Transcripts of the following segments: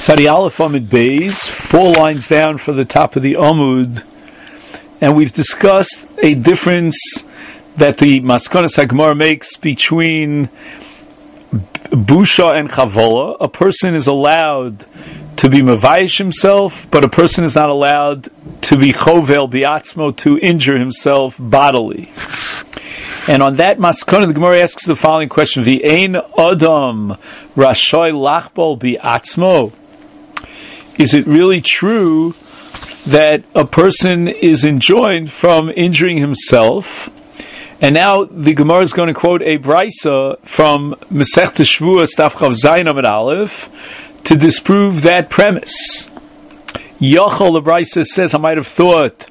Sadi Aleph Amud Beis, 4 lines down for the top of the Amud, and we've discussed a difference that the Maskonas HaGemara makes between Busha and Chavola. A person is allowed to be Mavayish himself, but a person is not allowed to be Chovel Biatzmo, to injure himself bodily. And on that Maskana, the Gemara asks the following question: V'ein Adam Rashoy Lachbol Biatzmo. Is it really true that a person is enjoined from injuring himself? And now the Gemara is going to quote a Brisa from Masechta Shvuos Daf Chav Zayin Amud Aleph to disprove that premise. Yochel, the Brisa says, I might have thought,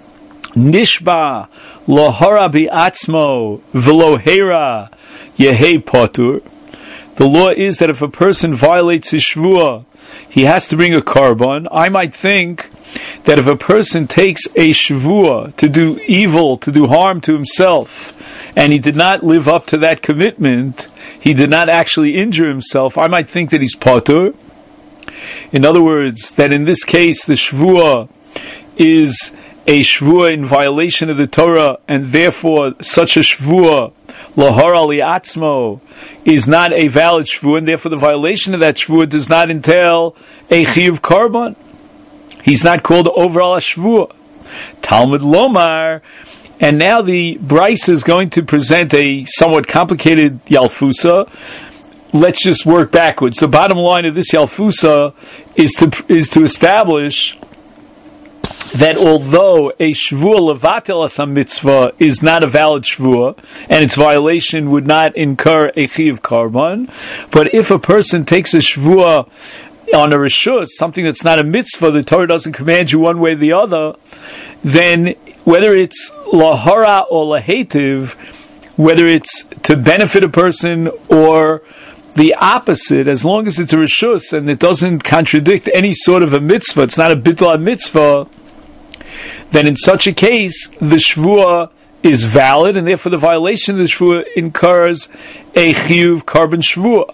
Nishba lohara bi'atzmo v'lohera yehei potur. The law is that if a person violates his shvuah, he has to bring a korban. I might think that if a person takes a shvuah to do evil, to do harm to himself, and he did not live up to that commitment, he did not actually injure himself, I might think that he's potur. In other words, that in this case the shvuah is a shvuah in violation of the Torah, and therefore such a shvuah, lahara li'atzmo, is not a valid shvuah, and therefore the violation of that shvuah does not entail a chiyuv korban. He's not called overall a shvuah. Talmud Lomar, and now the Brisa is going to present a somewhat complicated Yalfusa. Let's just work backwards. The bottom line of this Yalfusa is to establish that although a shvuah levatel asam mitzvah is not a valid shvuah, and its violation would not incur a chiyuv korban, but if a person takes a shvuah on a reshus, something that's not a mitzvah, the Torah doesn't command you one way or the other, then whether it's lahara or lahetiv, whether it's to benefit a person or the opposite, as long as it's a reshus and it doesn't contradict any sort of a mitzvah, it's not a bittul mitzvah, then in such a case, the shvuah is valid, and therefore the violation of the shvuah incurs a chiyuv korban shvuah.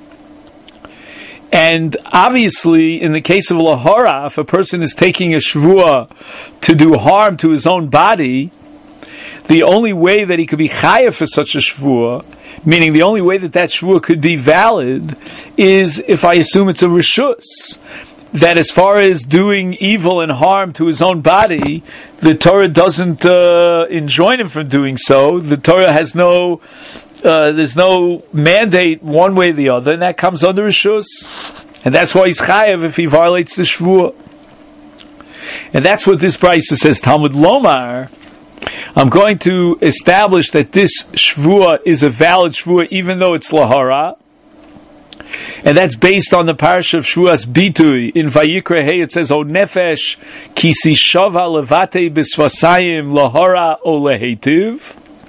And obviously, in the case of lahara, if a person is taking a shvuah to do harm to his own body, the only way that he could be chayav for such a shvuah, meaning the only way that that shvuah could be valid, is if I assume it's a reshus. That as far as doing evil and harm to his own body, the Torah doesn't enjoin him from doing so. The Torah has there's no mandate one way or the other, and that comes under reshus. And that's why he's chayav if he violates the shvuah. And that's what this Brisa says. Talmud Lomar, I'm going to establish that this shvuah is a valid shvuah even though it's lahara. And that's based on the parasha of Shvuas Bitui. In Vayikra Hey it says, O nefesh kisi shava levate bisvasayim lahara o lehetiv.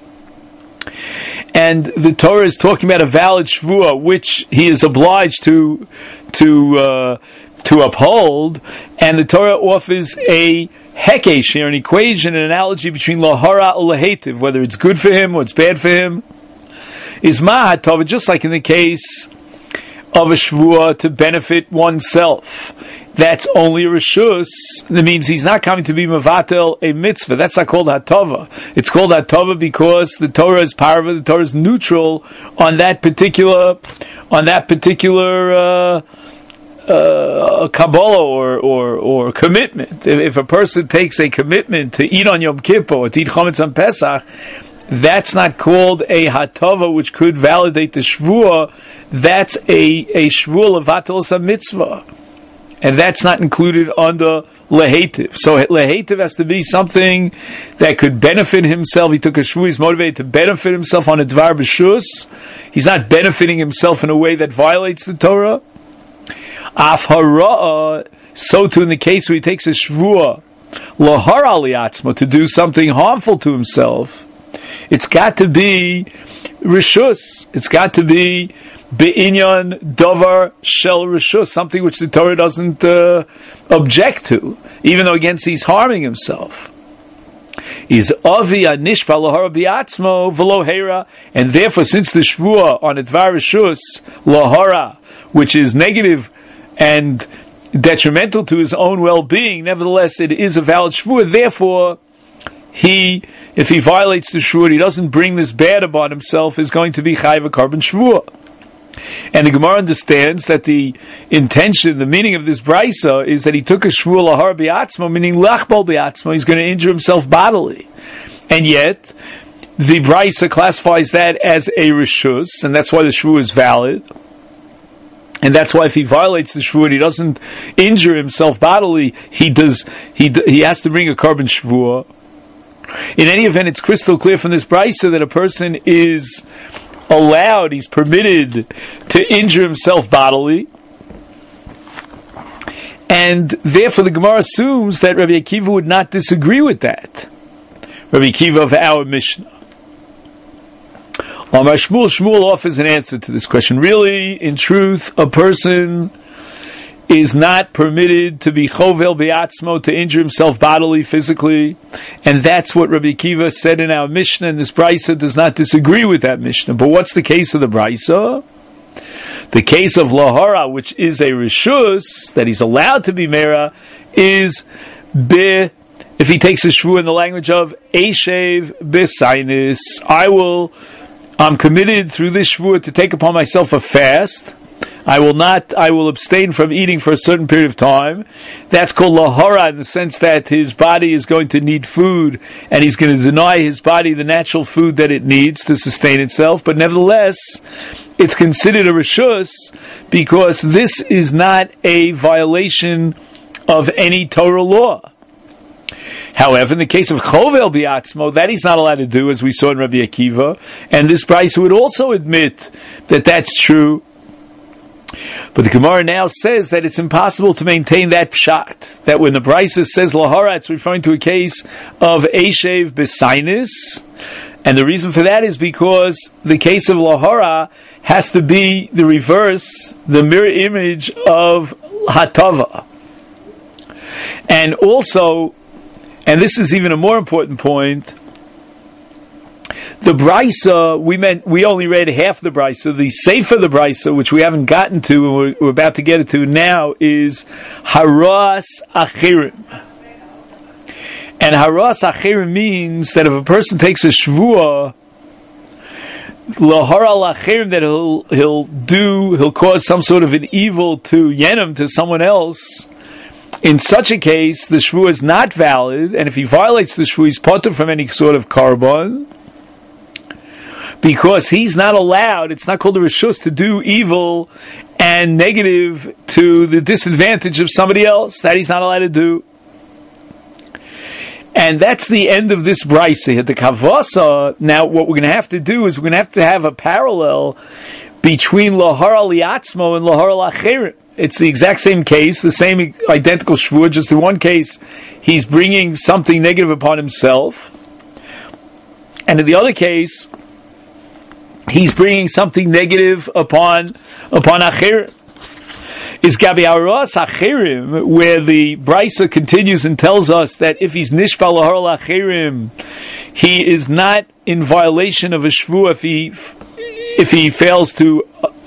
And the Torah is talking about a valid shvuah which he is obliged to uphold, and the Torah offers a hekesh here, an equation, an analogy between lahara or lehetiv, whether it's good for him or it's bad for him. Is ma'atov, just like in the case of a shvuah to benefit oneself. That's only a reshus. That means he's not coming to be mevatel a mitzvah. That's not called hatova. It's called hatova because the Torah is parva, the Torah is neutral on that particular kabbalah or commitment. If a person takes a commitment to eat on Yom Kippur or to eat chametz on Pesach, that's not called a hatova, which could validate the shvuah. That's a shvuah levatel a mitzvah, and that's not included under lehetiv. So lehetiv has to be something that could benefit himself. He took a shvuah, he's motivated to benefit himself on a dvar b'shus. He's not benefiting himself in a way that violates the Torah. Af hara'ah, so too in the case where he takes a shvuah lahara li'atzmo, to do something harmful to himself, it's got to be reshus. It's got to be be'inyan davar shel reshus, something which the Torah doesn't object to, even though against he's harming himself. Is avi anishpa lahara biatzmo v'lohera, and therefore, since the shvuah on a dvar reshus lahara, which is negative and detrimental to his own well-being, nevertheless it is a valid shvua. Therefore, if he violates the shvua, he doesn't bring this bad upon himself, is going to be chayiv a carbon shvua. And the Gemara understands that the intention, the meaning of this brisa is that he took a shvua lahar bi'atzmo, meaning lachbol bi'atzmo, he's going to injure himself bodily. And yet, the brisa classifies that as a reshus, and that's why the shvua is valid. And that's why if he violates the shvua, he doesn't injure himself bodily, he has to bring a carbon shvua. In any event, it's crystal clear from this brisa that a person is allowed, he's permitted to injure himself bodily. And therefore the Gemara assumes that Rabbi Akiva would not disagree with that. Rabbi Akiva of our Mishnah. Shmuel offers an answer to this question. Really, in truth, a person is not permitted to be chovel be'atzmo, to injure himself bodily, physically, and that's what Rabbi Akiva said in our Mishnah, and this brisa does not disagree with that Mishnah. But what's the case of the brisa? The case of lahara, which is a reshus, that he's allowed to be mera, is if he takes a shvu in the language of eshev b'sainis, I'm committed through this shvu to take upon myself a fast. I will abstain from eating for a certain period of time. That's called lahara, in the sense that his body is going to need food, and he's going to deny his body the natural food that it needs to sustain itself. But nevertheless, it's considered a reshus, because this is not a violation of any Torah law. However, in the case of chovel bi'atzmo, that he's not allowed to do, as we saw in Rabbi Akiva, and this brisa would also admit that that's true. But the Gemara now says that it's impossible to maintain that pshat, that when the brisa says lahara, it's referring to a case of eshev b'sainis, and the reason for that is because the case of lahara has to be the reverse, the mirror image of hatava. And also, and this is even a more important point, the brisa, we only read half the brisa. The sefer of the brisa, which we haven't gotten to, and we're about to get it to now, is haras achirim. And haras achirim means that if a person takes a shvua, lahara achirim, that he'll cause some sort of an evil to yenim, to someone else. In such a case, the shvua is not valid, and if he violates the shvua, he's potter from any sort of carbon, because he's not allowed, it's not called a reshus, to do evil and negative to the disadvantage of somebody else. That he's not allowed to do. And that's the end of this brisa. The kavasa, now what we're going to have to do is we're going to have a parallel between lahara liatzmo and lahara lacherim. It's the exact same case, the same identical shvua, just in one case he's bringing something negative upon himself, and in the other case he's bringing something negative upon achirim. Is gabi haras achirim, where the brisa continues and tells us that if he's nishbal lahara lachirim, he is not in violation of a shvua if he fails to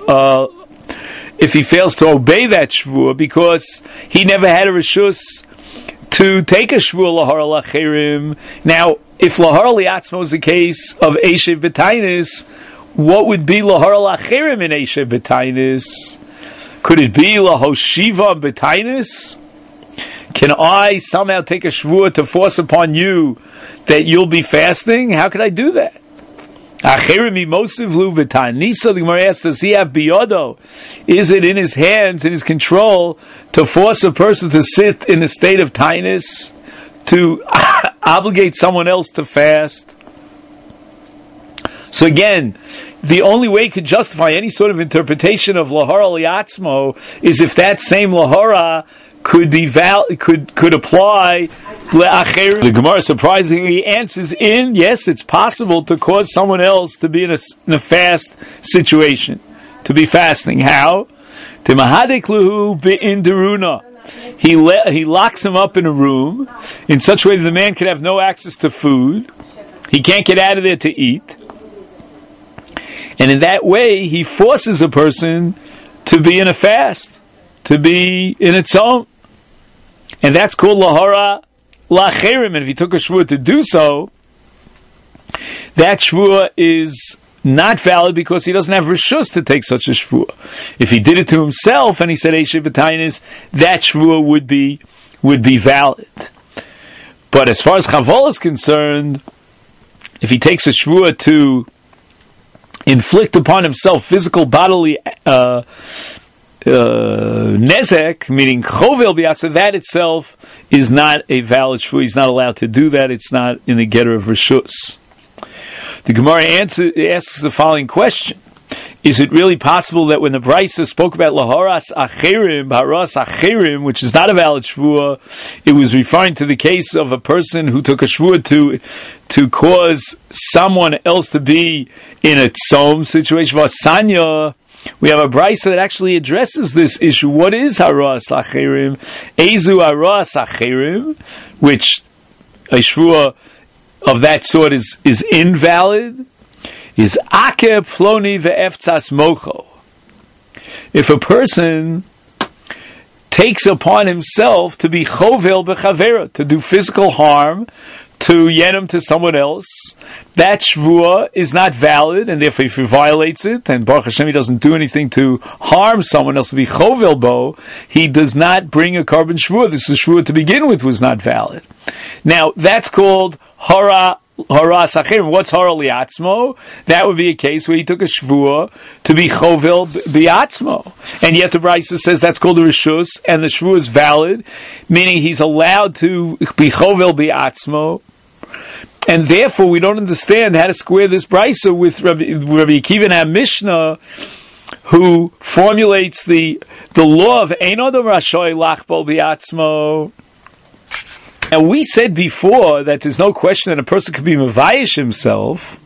obey that shvua, because he never had a reshus to take a shvua lahara lachirim. Now, if lahara liatzmo is the case of eshev b'tainis, what would be lahara lachirim in eshev b'tainis? Could it be lahoshiva b'tainis? Can I somehow take a shvua to force upon you that you'll be fasting? How could I do that? Achirim imosivlu v'tanisa. The Gemara asks, does he have biyodo? Is it in his hands, in his control, to force a person to sit in a state of tainus, to obligate someone else to fast? So again, the only way it could justify any sort of interpretation of lahara liatzmo is if that same lahara could be could apply. The Gemara surprisingly answers yes, it's possible to cause someone else to be in a fast situation, to be fasting. How? He locks him up in a room in such a way that the man can have no access to food. He can't get out of there to eat. And in that way, he forces a person to be in a fast. to be in its own. And that's called lahara lacherim. And if he took a shvuah to do so, that shvuah is not valid because he doesn't have rishus to take such a shvuah. If he did it to himself and he said Eishev V'tainis, that shvuah would be valid. But as far as Chaval is concerned, if he takes a shvuah to inflict upon himself physical bodily nezek, meaning chovel bi'atzmo, that itself is not a valid shvuah. He's not allowed to do that. It's not in the getter of rishus. The Gemara asks the following question: is it really possible that when the Brisa spoke about laharas acherim, which is not a valid shvuah, it was referring to the case of a person who took a shvuah to cause someone else to be in a tzom situation? Vasanya, we have a Brisa that actually addresses this issue. What is haras acherim? Ezu haras acherim, which a shvuah of that sort is invalid, is ake ploni ve'eftzas mocho. If a person takes upon himself to be chovel b'chavera, to do physical harm, to yenim to someone else, that shvuah is not valid, and therefore if he violates it, and Baruch Hashem he doesn't do anything to harm someone else, to be chovel bo, he does not bring a carbon shvuah. This shvuah to begin with was not valid. Now, that's called hara sachirim. What's hara liatzmo? That would be a case where he took a shvuah to be chovel biatzmo, and yet the Brisa says that's called a rishus, and the shvuah is valid, meaning he's allowed to be chovel biatzmo, and therefore we don't understand how to square this Brisa with Rabbi Akiva and our Mishnah, who formulates the law of ein adam rashoy lachbol biatzmo. And we said before that there's no question that a person could be mevayish himself,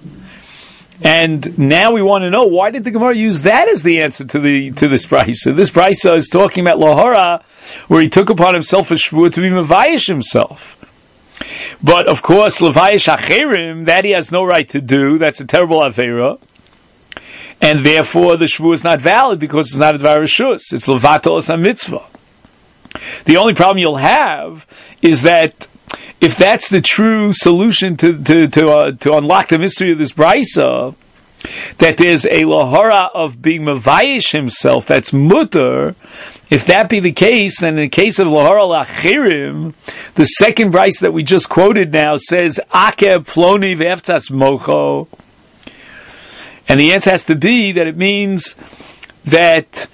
and now we want to know, why did the Gemara use that as the answer to this brisa? This brisa is talking about lahora, where he took upon himself a shvuah to be mevayish himself. But of course, levayish acherim, that he has no right to do. That's a terrible avera, and therefore the shvuah is not valid because it's not a dvar rishus. It's levatos mitzvah. The only problem you'll have is that if that's the true solution to unlock the mystery of this brisa, that there's a lahara of being mevayish himself, that's mutter. If that be the case, then in the case of lahara lachirim, the second brisa that we just quoted now says akeh ploni ve'eftas mocho, and the answer has to be that it means that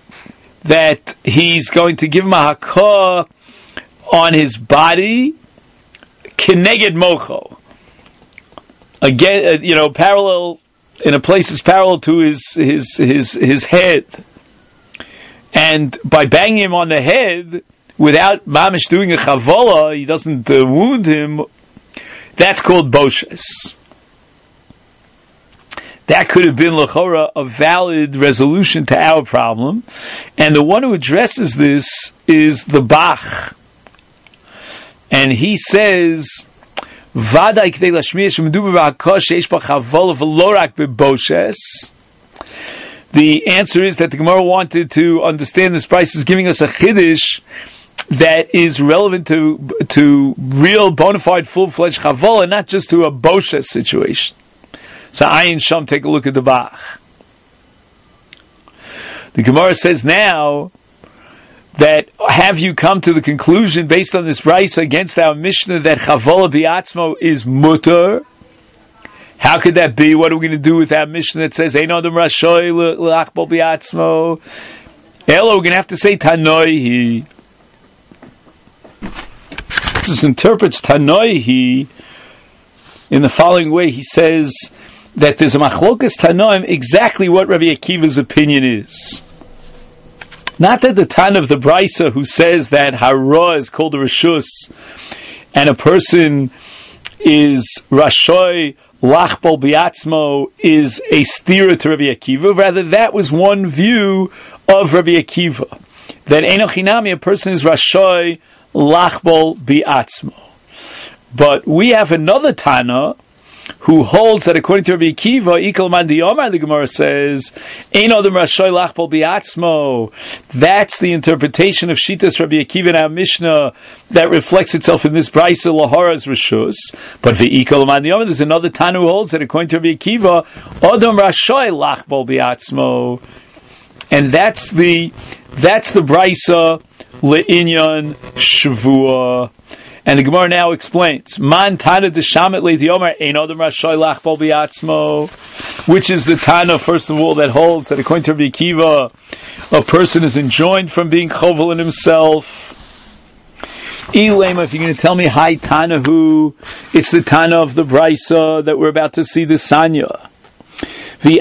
he's going to give him a hakah on his body, keneged mocho. Again, parallel in a place that's parallel to his head, and by banging him on the head without mamish doing a chavola, he doesn't wound him. That's called boshes. That could have been l'chora a valid resolution to our problem, and the one who addresses this is the Bach, and he says, "Vaday k'dei lashmiya shemedubar b'hakah sheish ba chavola v'lo rak b'boshes." The answer is that the Gemara wanted to understand this price is giving us a chiddush that is relevant to real bona fide full-fledged chavola, not just to a boshes situation. So Ayin Sham, take a look at the Bach. The Gemara says now that have you come to the conclusion based on this brisa against our Mishnah that Chavola Biatzmo is mutter? How could that be? What are we going to do with that Mishnah that says Ein Adam Rashoy L'Achbol Biatzmo? Elo, we're going to have to say Tanoihi. This interprets Tanoihi in the following way. He says that there's a machlokas tanoim exactly what Rabbi Akiva's opinion is. Not that the Tan of the Brisa who says that hara is called a rishus and a person is rashoy lachbol biatzmo is a stira to Rabbi Akiva. Rather, that was one view of Rabbi Akiva, that enoch hinami, a person is rashoy lachbol biatzmo. But we have another Tana who holds that according to Rabbi Akiva, Ikal Man Diyomar, the Gemara says, Ein Adam Rashoy Lachbol Biatzmo. That's the interpretation of Shitas Rabbi Akiva in our Mishnah that reflects itself in this Braisa Lahora's Rishus. But the Ikal Man Diyomar, there's another Tanu who holds that according to Rabbi Akiva, Adam Rashoy Lachbol Biatzmo. And that's the Braisa Le'inyan Shavua. And the Gemara now explains, Man Tana Deshamet Le'Diyomar Ein Adam Rashoy Lachbol Biatzmo, which is the Tana, first of all, that holds that according to Rabbi Akiva, a person is enjoined from being chovel in himself. Ilema, if you're going to tell me, Hi Tana who, it's the Tana of the Braisa that we're about to see, the Sanya. This is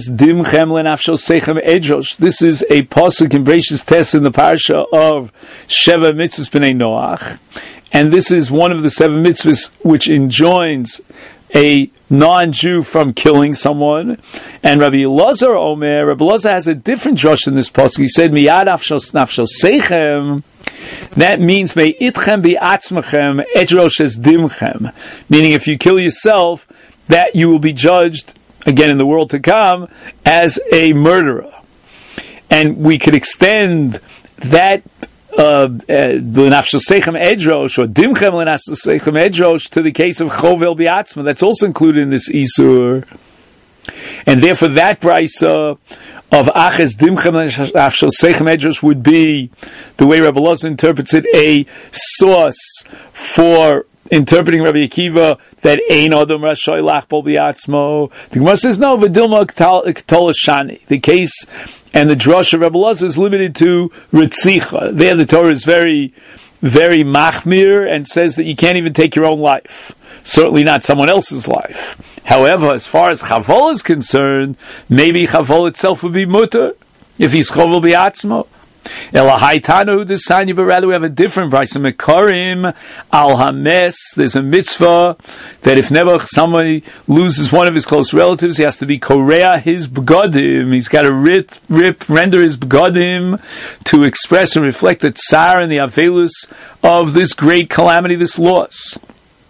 a pasuk in Bereishis Tes in the parsha of Sheva Mitzvahs B'nei Noach, and this is one of the 7 mitzvahs which enjoins a non-Jew from killing someone. And Rabbi Elazar has a different drush in this pasuk. He said, "Miyad nafshos seichem." That means "Mei itchem bi'atzmachem edrosh es dimchem," meaning if you kill yourself, that you will be judged again in the world to come as a murderer. And we could extend that l'nafshosechem edrosh or dimchem l'nafshosechem edrosh to the case of chovel biatzma. That's also included in this isur. And therefore that brisa of aches dimchem l'nafshosechem edrosh would be, the way Rabbi Elazar interprets it, a source for interpreting Rabbi Akiva that Ein Adam Rashoy Lachbol Biatzmo. The Gemara says no, V'dilma K'tol Shani. The case and the drush of Rabbi Elazar is limited to Ritzicha. There the Torah is very, very machmir and says that you can't even take your own life. Certainly not someone else's life. However, as far as Chavol is concerned, maybe Chavol itself would be mutter if he's Chovel Biatzmo. Elahaitanu desanya, but rather we have a different price. Mekarim al hames. There's a mitzvah that if never somebody loses one of his close relatives, he has to be korea his begodim. He's got to render his begodim to express and reflect the tsar and the avelus of this great calamity, this loss.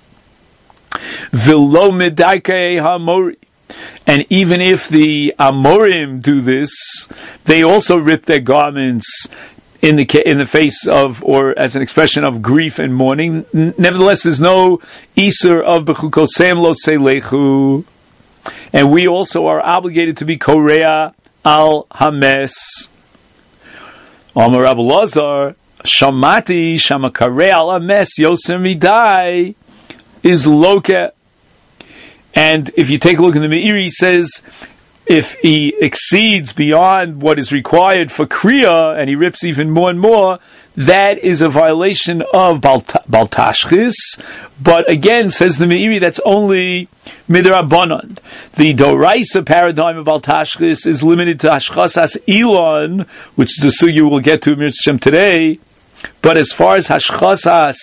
V'lo medarkei hamori. And even if the Amorim do this, they also rip their garments in the face of, or as an expression of grief and mourning. Nevertheless, there's no Isur of Bechukosem lo seilechu. And we also are obligated to be Korea al Hames. Amar Rabbi Elazar, Shamati Shamakare al Hames Yoser Midai is Loke. And if you take a look in the Meiri, he says, if he exceeds beyond what is required for Kriya, and he rips even more and more, that is a violation of Baltashchis. But again, says the Meiri, that's only Midrabanan. The Doraisa paradigm of Baltashchis is limited to Hashchasas Elon, which is a sugya we'll get to in Mir Shem today. But as far as Hashchasas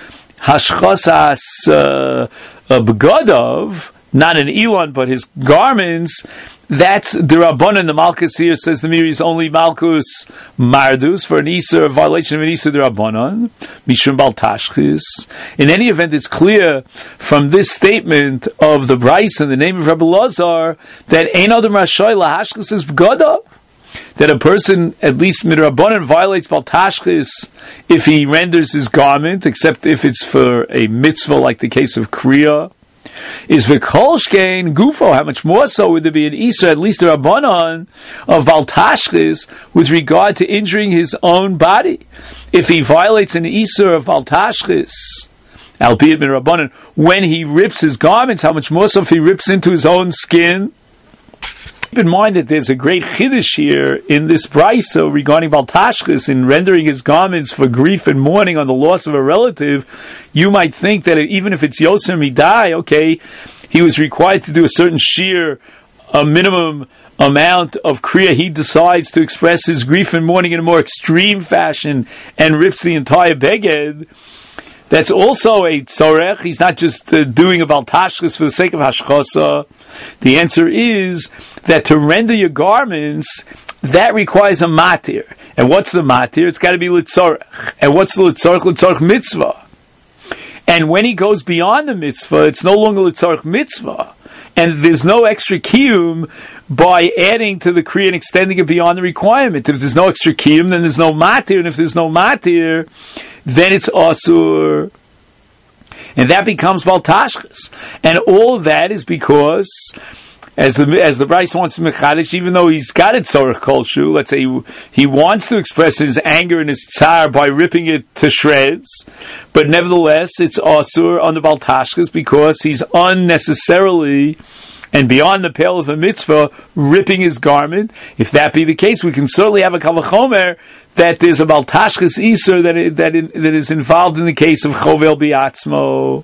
Begodov, not an Elon, but his garments, that's the Rabbanan. The Malchus here says the Meiri is only Malchus Mardus for an Isur, violation of an Isur the Rabbanan, Mishum Baltashchis. In any event, it's clear from this statement of the Bryce in the name of Rabbi Elazar that Ein Adam Rashoy Lahashchis is Begodov, that a person, at least midrabanan, violates Baltashchis if he renders his garment, except if it's for a mitzvah like the case of Kriya. Is v'kolshkein gufo? How much more so would there be an Isra, at least a Rabbanon, of Baltashchis with regard to injuring his own body? If he violates an Isra of Baltashchis, albeit min Rabbanon, when he rips his garments, how much more so if he rips into his own skin? Keep in mind that there's a great chiddush here in this brisa regarding Baltashchis in rendering his garments for grief and mourning on the loss of a relative. You might think that even if it's Yoser Midai, okay, he was required to do a certain shear, a minimum amount of kriya. He decides to express his grief and mourning in a more extreme fashion and rips the entire beged. That's also a tzorech. He's not just doing a Baltashchis for the sake of hashchasa. The answer is that to render your garments, that requires a matir. And what's the matir? It's got to be litzorech. And what's the litzorech? Litzorech mitzvah. And when he goes beyond the mitzvah, it's no longer l'tzarech mitzvah. And there's no extra kiyum by adding to the kriya and extending it beyond the requirement. If there's no extra kiyum, then there's no matir. And if there's no matir, then it's asur. And that becomes baltashchus. And all of that is because, as the Bryce wants to mechadish, even though he's got it tzorech kolshu, let's say he wants to express his anger and his tsar by ripping it to shreds, but nevertheless it's asur on the baltashchus because he's unnecessarily and beyond the pale of a mitzvah ripping his garment. If that be the case, we can certainly have a kal vachomer that there's a baltashchus iser that is involved in the case of chovel biatzmo.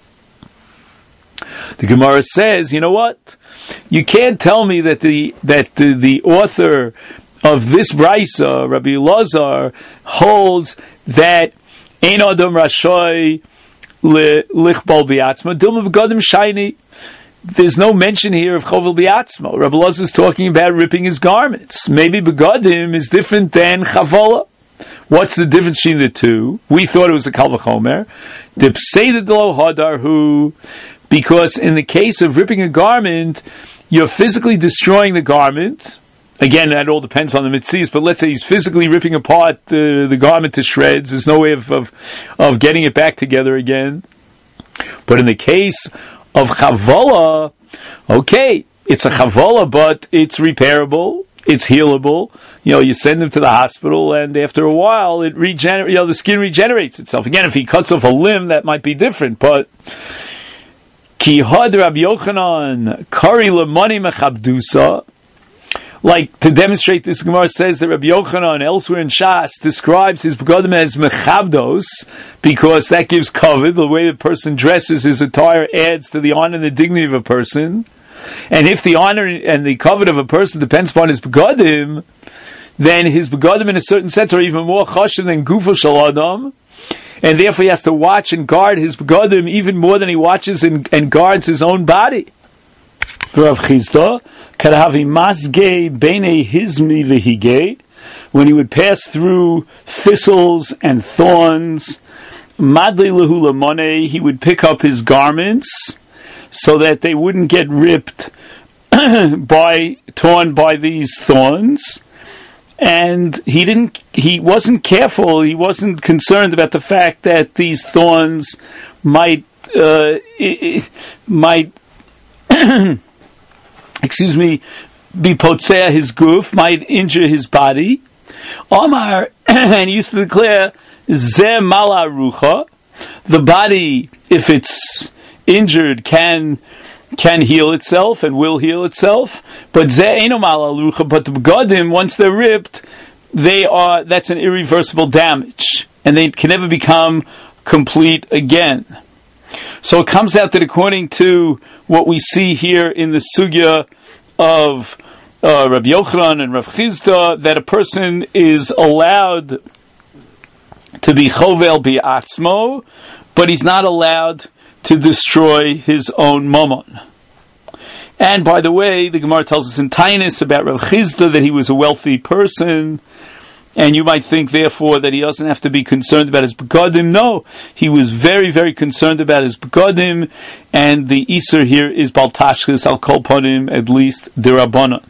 The Gemara says, you know what? You can't tell me that the author of this brisa, Rabbi Elazar, holds that ein adam rashoy lichbal biatzma dilma v'gadim shiny. There's no mention here of chovel biatzma. Rabbi Elazar is talking about ripping his garments. Maybe begadim is different than chavola. What's the difference between the two? We thought it was a kal vachomer. Dipsei lo hadar hu. Because in the case of ripping a garment, you're physically destroying the garment. Again, that all depends on the mitzvahs, but let's say he's physically ripping apart the garment to shreds. There's no way of getting it back together again. But in the case of chavola, okay, it's a chavola, but it's repairable, it's healable. You send him to the hospital, and after a while, the skin regenerates itself. Again, if he cuts off a limb, that might be different, but Ki had Rabbi Yochanan kari lemani mechabdusa. Like, to demonstrate this, Gemara says that Rabbi Yochanan elsewhere in Shas describes his begadim as mechabdos because that gives covet. The way the person dresses his attire adds to the honor and the dignity of a person. And if the honor and the covet of a person depends upon his begadim, then his begadim in a certain sense are even more chashuv than gufa shel adam. And therefore he has to watch and guard his begadim even more than he watches and guards his own body. Rav Chisda, karahavi masge bene hizmi vehige, when he would pass through thistles and thorns, madli lehu lamone, he would pick up his garments so that they wouldn't get ripped torn by these thorns. And he wasn't careful, he wasn't concerned about the fact that these thorns might be potzea his goof, might injure his body. Omar, and he used to declare, Zeh mala rucha, the body, if it's injured, can heal itself and will heal itself, but Zeh eino mala rucha, but the begadim, once they're ripped, that's an irreversible damage, and they can never become complete again. So it comes out that according to what we see here in the sugya of Rabbi Yochanan and Rav Chisda, that a person is allowed to be chovel bi'atzmo, but he's not allowed to destroy his own mammon. And by the way, the Gemara tells us in Tainus about Rav Chisda that he was a wealthy person, and you might think, therefore, that he doesn't have to be concerned about his begadim. No, he was very, very concerned about his begadim, and the Iser here is baltashchus al kol panim, at least derabanan.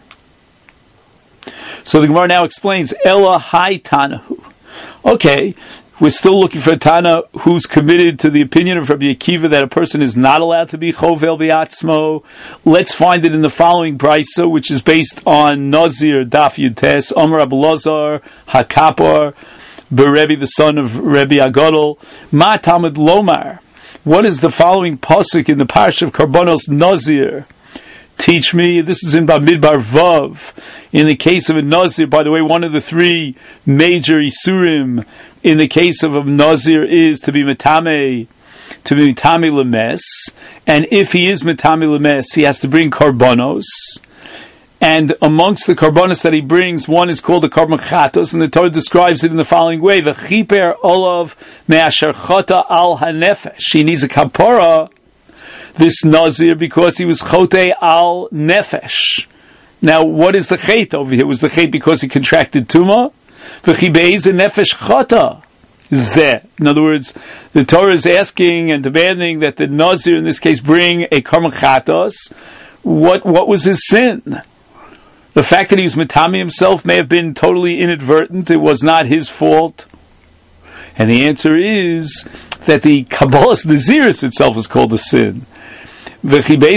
So the Gemara now explains, Ela hai tanahu. Okay, we're still looking for a Tana who's committed to the opinion of Rabbi Akiva that a person is not allowed to be chovel v'atzmo. Let's find it in the following brisa, which is based on Nazir Daf Yutes, Omer Rabbi Elazar Hakapar, Berebi, the son of Rebbe Agadol, Ma Talmud Lomar. What is the following pasuk in the parsha of Karbonos Nazir? Teach me. This is in Bamidbar Vav. In the case of a Nazir, by the way, one of the three major Isurim in the case of a Nazir is to be Metame Lemes. And if he is Metame Lemes, he has to bring Karbonos. And amongst the Karbonos that he brings, one is called the Karban Chatos, and the Torah describes it in the following way: V'chiper olav me'asher chota al hanefesh. He needs a kapara, this Nazir, because he was chote al nefesh. Now, what is the chet over here? Was the chet because he contracted tumah? V'chibeiz nefesh chota. zeh. In other words, the Torah is asking and demanding that the Nazir, in this case, bring a karban chatos. What was his sin? The fact that he was metami himself may have been totally inadvertent. It was not his fault. And the answer is that the Kabbalas Naziris itself is called a sin. When he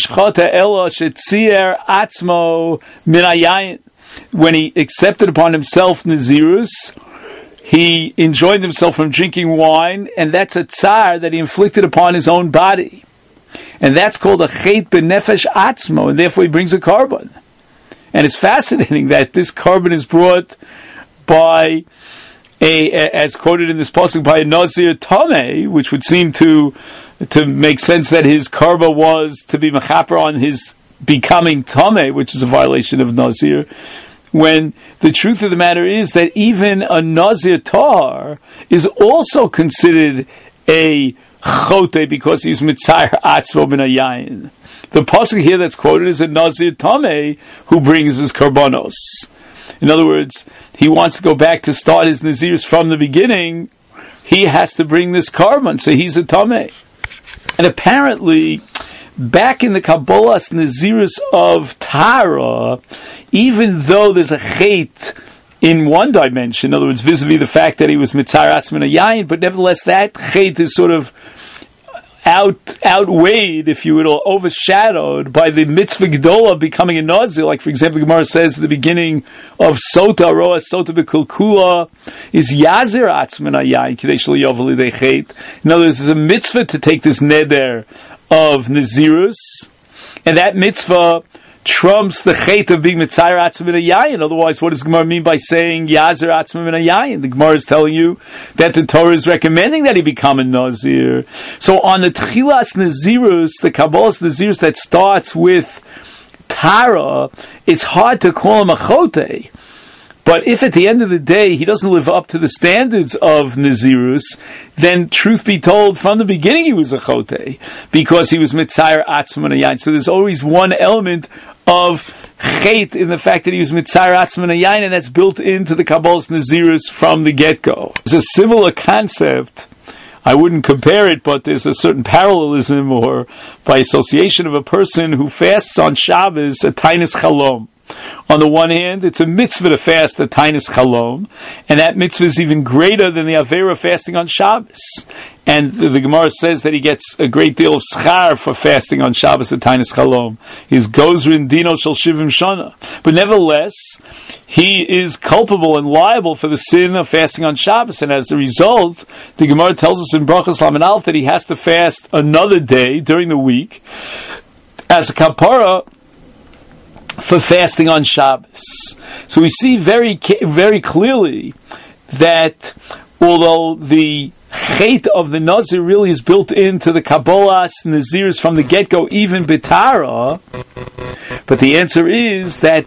accepted upon himself Nazirus, he enjoined himself from drinking wine, and that's a tsar that he inflicted upon his own body. And that's called a chet benefesh atzmo, and therefore he brings a korban. And it's fascinating that this korban is brought by as quoted in this pasuk, by a Nazir Tameh, which would seem to make sense that his korban was to be mechaper on his becoming Tameh, which is a violation of Nazir, when the truth of the matter is that even a Nazir Tar is also considered a chote because he's mitzayir atzmo min hayayin. The pasuk here that's quoted is a Nazir Tameh who brings his korbanos. In other words, he wants to go back to start his Nazirs from the beginning. He has to bring this korban, so he's a Tameh. And apparently, back in the Kabbalas Naziris of Tara, even though there's a chet in one dimension, in other words, vis-a-vis the fact that he was mitzayir atzmo min hayayin, but nevertheless that chet is sort of outweighed, if you will, overshadowed by the mitzvah gedola becoming a nazir. Like, for example, Gemara says at the beginning of Sota, Roa Sota B'Kulkula, is Yazir Atzmo min hayayin Kidei Shelo Yovel Lidei Chet. In other words, there's a mitzvah to take this neder of Nazirus, and that mitzvah trumps the chet of being mitzayir atzmo min hayayin. Otherwise, what does Gemara mean by saying Yazir atzmo min hayayin? The Gemara is telling you that the Torah is recommending that he become a Nazir. So on the Tchilas Nazirus, the Kabbalas Nazirus that starts with Tara, it's hard to call him a chote. But if at the end of the day he doesn't live up to the standards of Nazirus, then truth be told, from the beginning he was a chote, because he was mitzayir atzmo min hayayin. So there's always one element of chet in the fact that he was mitzayir atzmo min hayayin, and that's built into the Kabbalas Nazirus from the get-go. It's a similar concept. I wouldn't compare it, but there's a certain parallelism or by association of a person who fasts on Shabbos a tainis chalom. On the one hand, it's a mitzvah to fast a tainis chalom, and that mitzvah is even greater than the avera fasting on Shabbos. And the Gemara says that he gets a great deal of schar for fasting on Shabbos a tainis chalom. His gozrin dino shel shivim shana. But nevertheless, he is culpable and liable for the sin of fasting on Shabbos, and as a result, the Gemara tells us in Brachos Lamed Aleph that he has to fast another day during the week as a kapara for fasting on Shabbos. So we see very clearly that although the chet of the Nazir really is built into the Kabbalas Nazirs from the get-go, even B'Tara, but the answer is that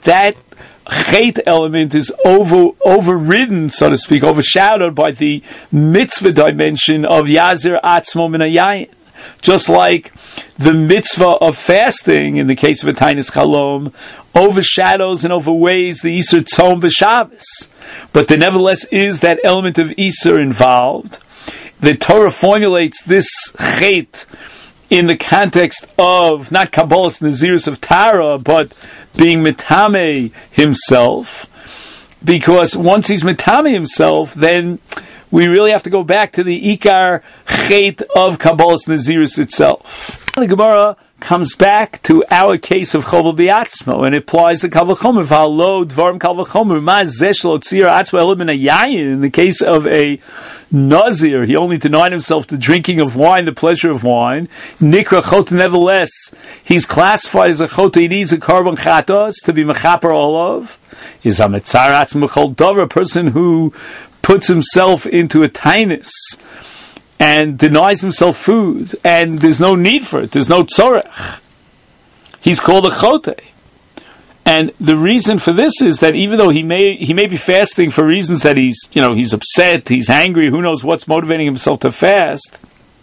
chet element is overridden, so to speak, overshadowed by the mitzvah dimension of Yazir Atzmo min hayayin. Just like the mitzvah of fasting, in the case of a tainis chalom, overshadows and overweighs the Isur Tzom b'Shabbos. But there nevertheless is that element of Isur involved. The Torah formulates this chet in the context of not Kabbalas Naziris of Tara, but being Metame himself. Because once he's Metame himself, then we really have to go back to the Ikar Chet of Kabbalas Naziris itself. The Gemara comes back to our case of Chovel B'Atzmo, and it applies to Kal V'chomer. V'alo Dvarim Kal V'chomer, Ma Zeh Shelo Tzir Atzmo Elo Min hayayin. In the case of a Nazir, he only denied himself the drinking of wine, the pleasure of wine. Nikra Chot, nevertheless, he's classified as a Chot. He needs a korban chatos to be mechaper olav. Is a Metzar Atzmo Chol Davar, a person who puts himself into a tainis and denies himself food, and there's no need for it, there's no tzorech. He's called a chote. And the reason for this is that even though he may be fasting for reasons that he's upset, he's angry, who knows what's motivating himself to fast,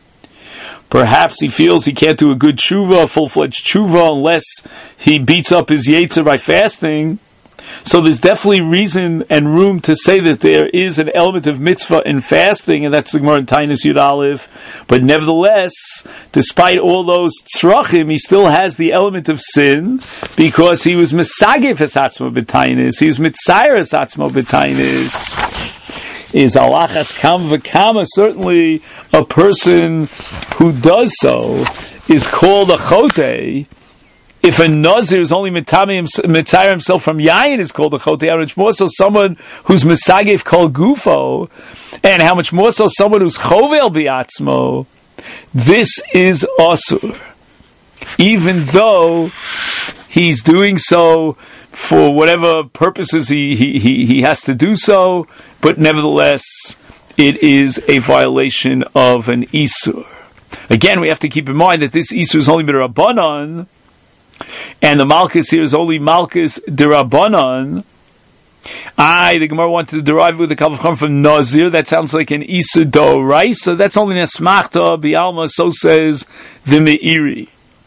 perhaps he feels he can't do a good tshuva, a full-fledged tshuva, unless he beats up his yetzer by fasting. So there's definitely reason and room to say that there is an element of mitzvah in fasting, and that's the Gemara in Taanis Yud Aleph. But nevertheless, despite all those tzrachim, he still has the element of sin, because he was misagif es atzmo b'tainis, he was mitzayer es atzmo b'tainis. Is alachas kam v'kama, certainly a person who does so is called a chotei. If a nazir is only mitzayer himself from yayin is called a chotei, how much more so someone who's misagif called gufo, and how much more so someone who's chovel biatzmo. This is asur, even though he's doing so for whatever purposes he has to do so, but nevertheless it is a violation of an isur. Again, we have to keep in mind that this isur is only b'Rabbanan, and the Malkus here is only Malkus d'Rabbanan. The Gemara wanted to derive it with the Kavacham from Nazir. That sounds like an Isur D'Oraisa. That's only Nesmachta B'Alma, so says the Meiri.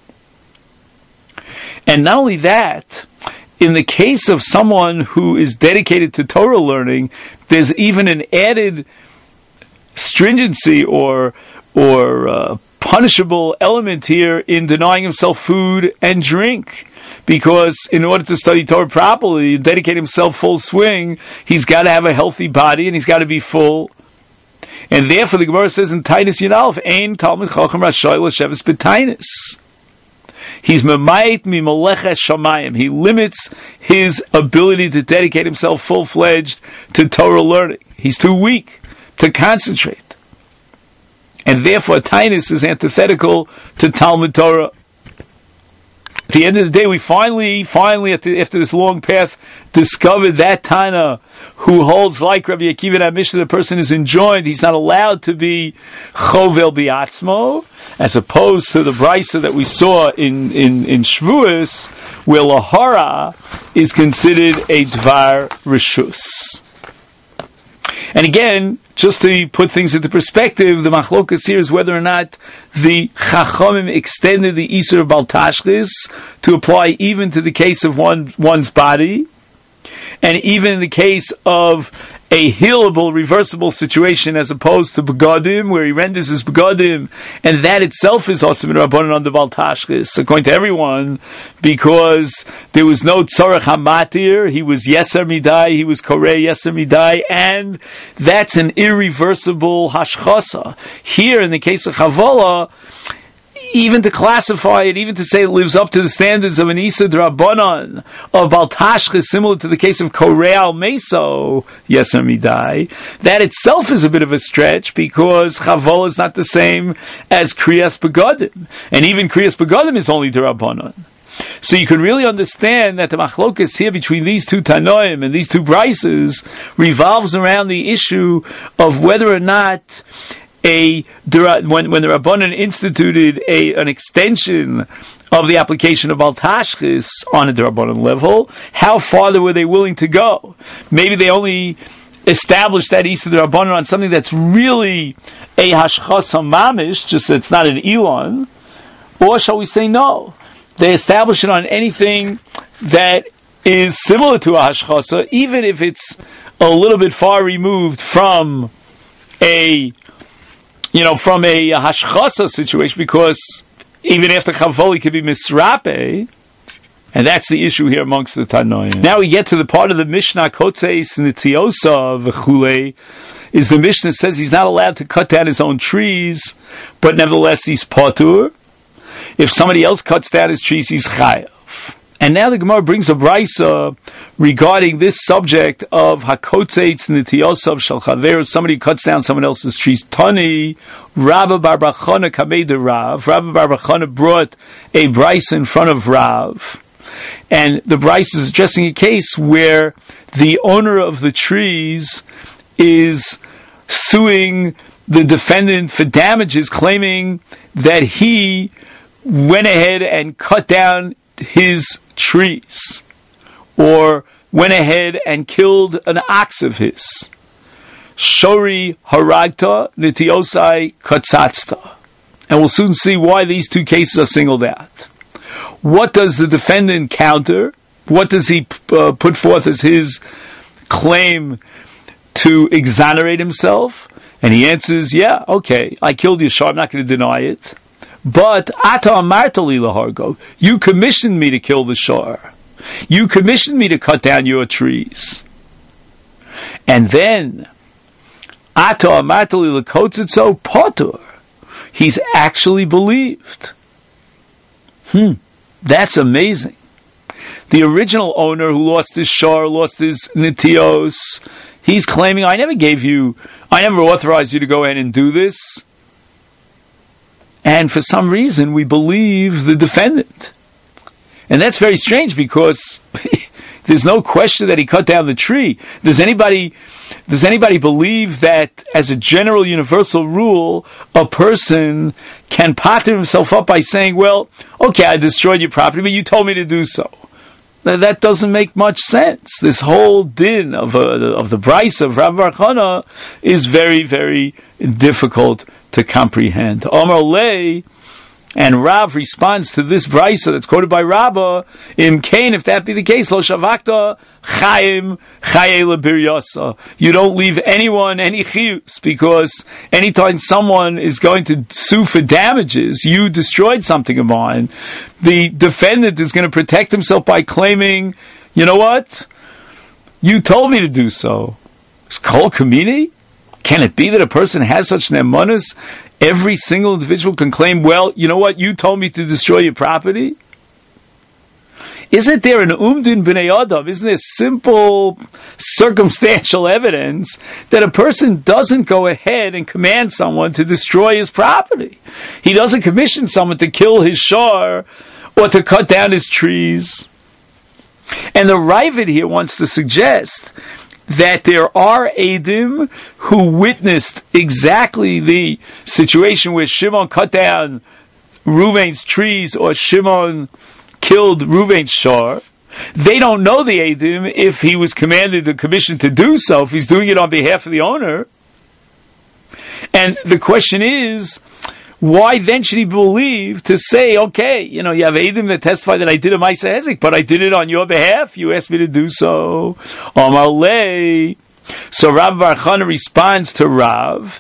And not only that, in the case of someone who is dedicated to Torah learning, there's even an added stringency or punishable element here in denying himself food and drink, because in order to study Torah properly, dedicate himself full swing, he's got to have a healthy body and he's got to be full. And therefore the Gemara says in Taanis Yud Aleph, Ein Talmid Chacham Rashay L'Sheves B'Tainis. He's memayit mimaleches shamayim. He limits his ability to dedicate himself full-fledged to Torah learning. He's too weak to concentrate. And therefore, Tainis is antithetical to Talmud Torah. At the end of the day, we finally, after this long path, discovered that Tana who holds like Rabbi Akiva and Mishnah, the person is enjoined. He's not allowed to be chovel biatzmo, as opposed to the brisa that we saw in Shavuos, where lahara is considered a dvar rishus. And again, just to put things into perspective, the machlokas here is whether or not the Chachamim extended the Isur of Baltashchis to apply even to the case of one's body, and even in the case of a healable, reversible situation, as opposed to Begadim, where he renders his Begadim, and that itself is also in Rabbanan under Baltashchis, according to everyone, because there was no Tzorach HaMatir, he was Yeser Midai, he was Korei Yeser Midai, and that's an irreversible Hashchasa. Here, in the case of Chavola, even to classify it, even to say it lives up to the standards of an Isur D'Rabbanan, of Baltashchis, similar to the case of Korei Al Meso, Yeser Midai, that itself is a bit of a stretch, because Chavola is not the same as Kriyas Begadim. And even Kriyas Begadim is only D'Rabbanan. So you can really understand that the machlokas here between these two Tanoim and these two brises revolves around the issue of whether or not when the Rabbanan instituted an extension of the application of Baltashchis on a Rabbanan level, how far were they willing to go? Maybe they only established that Isur Rabbanan on something that's really a Hashchasa Mamish, just that it's not an Elon, or shall we say no? They establish it on anything that is similar to a Hashchasa, even if it's a little bit far removed from a hashchasa situation, because even after Chavoli could be misrape, and that's the issue here amongst the Tanoim. Now we get to the part of the Mishnah, Kotzeis Nitiosa v'chulei, is the Mishnah says he's not allowed to cut down his own trees, but nevertheless he's patur. If somebody else cuts down his trees, he's chayav. And now the Gemara brings a brisa regarding this subject of hakotzeitz nitiyosav shel chaver. Somebody cuts down someone else's trees. Tani Rabba bar bar Chana kamei de Rav. Rabba bar bar Chana brought a brisa in front of Rav, and the brisa is addressing a case where the owner of the trees is suing the defendant for damages, claiming that he went ahead and cut down his trees, or went ahead and killed an ox of his. Shori haragta nitiosai katsatzta. And we'll soon see why these two cases are singled out. What does the defendant counter? What does he put forth as his claim to exonerate himself? And he answers, yeah, okay, I killed Yashar, I'm not going to deny it. But, Ata amartali lahargo, you commissioned me to kill the Shar. You commissioned me to cut down your trees. And then, Ata amartali lakotzitzo potur, he's actually believed. That's amazing. The original owner who lost his Shar, lost his Nitios, he's claiming, I never authorized you to go in and do this. And for some reason, we believe the defendant. And that's very strange because there's no question that he cut down the tree. Does anybody believe that, as a general universal rule, a person can patter himself up by saying, well, okay, I destroyed your property, but you told me to do so? That doesn't make much sense. This whole din of the Bryce of Rav Bar Chana is very, very difficult to comprehend. Omar Lei, and Rav responds to this Bryce that's quoted by Rabbah, Im Kain, if that be the case, Lo Shavakta Chaim Chaye Lebiryasa. You don't leave anyone any chiyus, because anytime someone is going to sue for damages, you destroyed something of mine, the defendant is going to protect himself by claiming, you know what? You told me to do so. It's Kol Kamini? Can it be that a person has such nemanos? Every single individual can claim, well, you know what? You told me to destroy your property? Isn't there an umdin b'nei adam? Isn't there simple circumstantial evidence that a person doesn't go ahead and command someone to destroy his property? He doesn't commission someone to kill his shar or to cut down his trees. And the Ravid here wants to suggest that there are Eidim who witnessed exactly the situation where Shimon cut down Reuven's trees or Shimon killed Reuven's shar. They don't know the Eidim if he was commanded or commissioned to do so, if he's doing it on behalf of the owner. And the question is, why then should he believe to say, okay, you have Eidim that testify that I did a Maisa Hezek, but I did it on your behalf, you asked me to do so. Amar Lei. So Rav Bar Chana responds to Rav,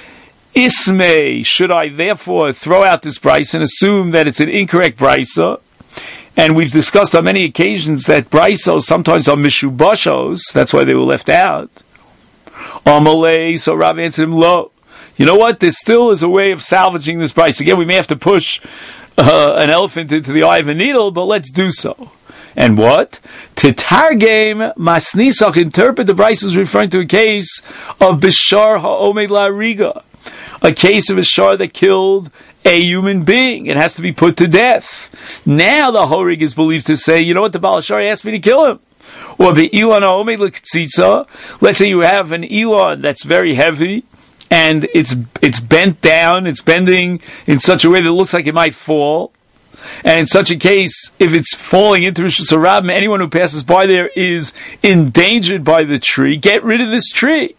Ismei, should I therefore throw out this brisa and assume that it's an incorrect brisa? And we've discussed on many occasions that brisos sometimes are mishubashos, that's why they were left out. Amar Lei, so Rav answered him, Lo. You know what? There still is a way of salvaging this price. Again, we may have to push an elephant into the eye of a needle, but let's do so. And what? To targame masnisach, interpret the price is referring to a case of bishar ha'omed la'riga, a case of a shar that killed a human being. It has to be put to death. Now the horig is believed to say, you know what? The Baal Shar asked me to kill him. Or the ilan ha'omed l'ktzitza. Let's say you have an ilan that's very heavy, and it's bent down, it's bending in such a way that it looks like it might fall. And in such a case, if it's falling into Rosh Hashanah, anyone who passes by there is endangered by the tree. Get rid of this tree.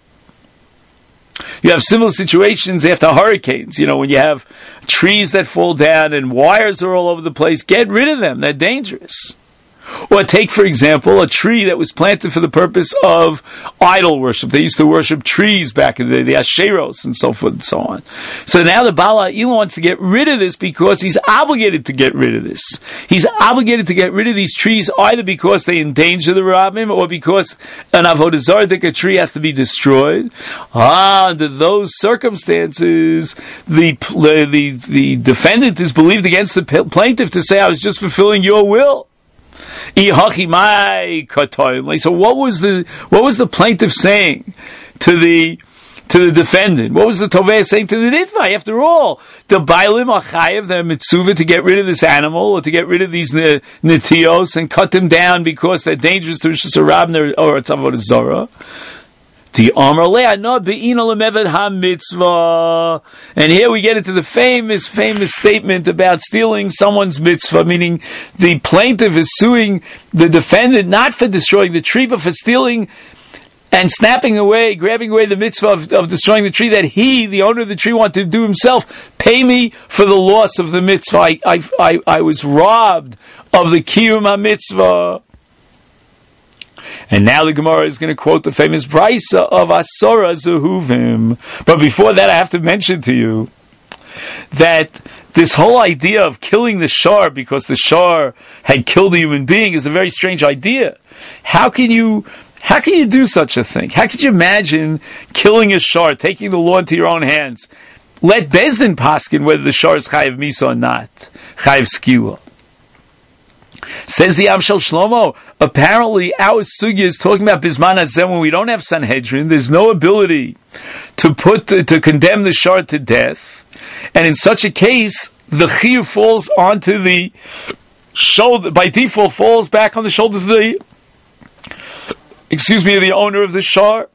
You have similar situations after hurricanes, when you have trees that fall down and wires are all over the place. Get rid of them, they're dangerous. Or take, for example, a tree that was planted for the purpose of idol worship. They used to worship trees back in the day, the Asheros and so forth and so on. So now the Baal HaElah wants to get rid of this because he's obligated to get rid of this. He's obligated to get rid of these trees either because they endanger the Rabbim or because an Avodah Zarah tree has to be destroyed. Under those circumstances, the defendant is believed against the plaintiff to say, I was just fulfilling your will. So what was the plaintiff saying to the defendant? What was the Toveh saying to the Nitvai? After all, the Bailim are chayev, they're mitzvah to get rid of this animal or to get rid of these netios and cut them down because they're dangerous to Rosh Hashanah or it's Avodah Zarah. And here we get into the famous statement about stealing someone's mitzvah, meaning the plaintiff is suing the defendant not for destroying the tree, but for stealing and grabbing away the mitzvah of destroying the tree that he, the owner of the tree, wanted to do himself. Pay me for the loss of the mitzvah. I was robbed of the kiyum mitzvah. And now the Gemara is going to quote the famous Brisa of Asora Zehuvim. But before that, I have to mention to you that this whole idea of killing the shar because the shar had killed a human being is a very strange idea. How can you do such a thing? How could you imagine killing a shar, taking the law into your own hands? Let Bezdin paskin whether the shar is chayiv misa or not, chayiv skila. Says the Amshel Shlomo, apparently our sugya is talking about Bisman Hazeh when we don't have Sanhedrin, there's no ability to condemn the shar to death, and in such a case, the chiyuv falls onto the shoulder, by default falls back on the shoulders of the owner of the shar.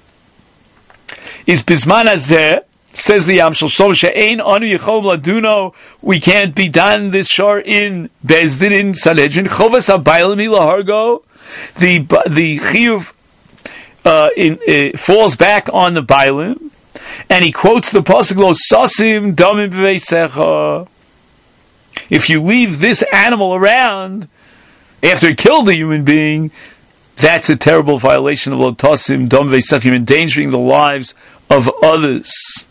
Is Bisman Hazeh, says the Amshel Shlomo, she'ein anu yichom laduno, we can't be done this shar in Bezdin, in Sanhedrin, chovas habaylim lahargo, the chiyuv falls back on the baylim, and he quotes the pasuk lo sasim damim b'veisecha. If you leave this animal around after it killed a human being, that's a terrible violation of lo tasim damim b'veisecha. You're endangering the lives of others.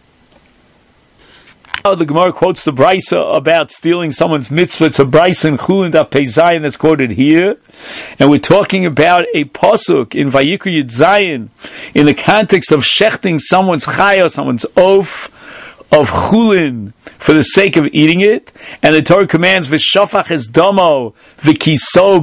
The Gemara quotes the Brisa about stealing someone's mitzvah. It's a Brisa in Chulin Daf Pei Zayin that's quoted here. And we're talking about a pasuk in Vayikra Yud Zayin in the context of shechting someone's chaya, someone's oaf of Chulin for the sake of eating it. And the Torah commands, V'shafach es domo v'kiso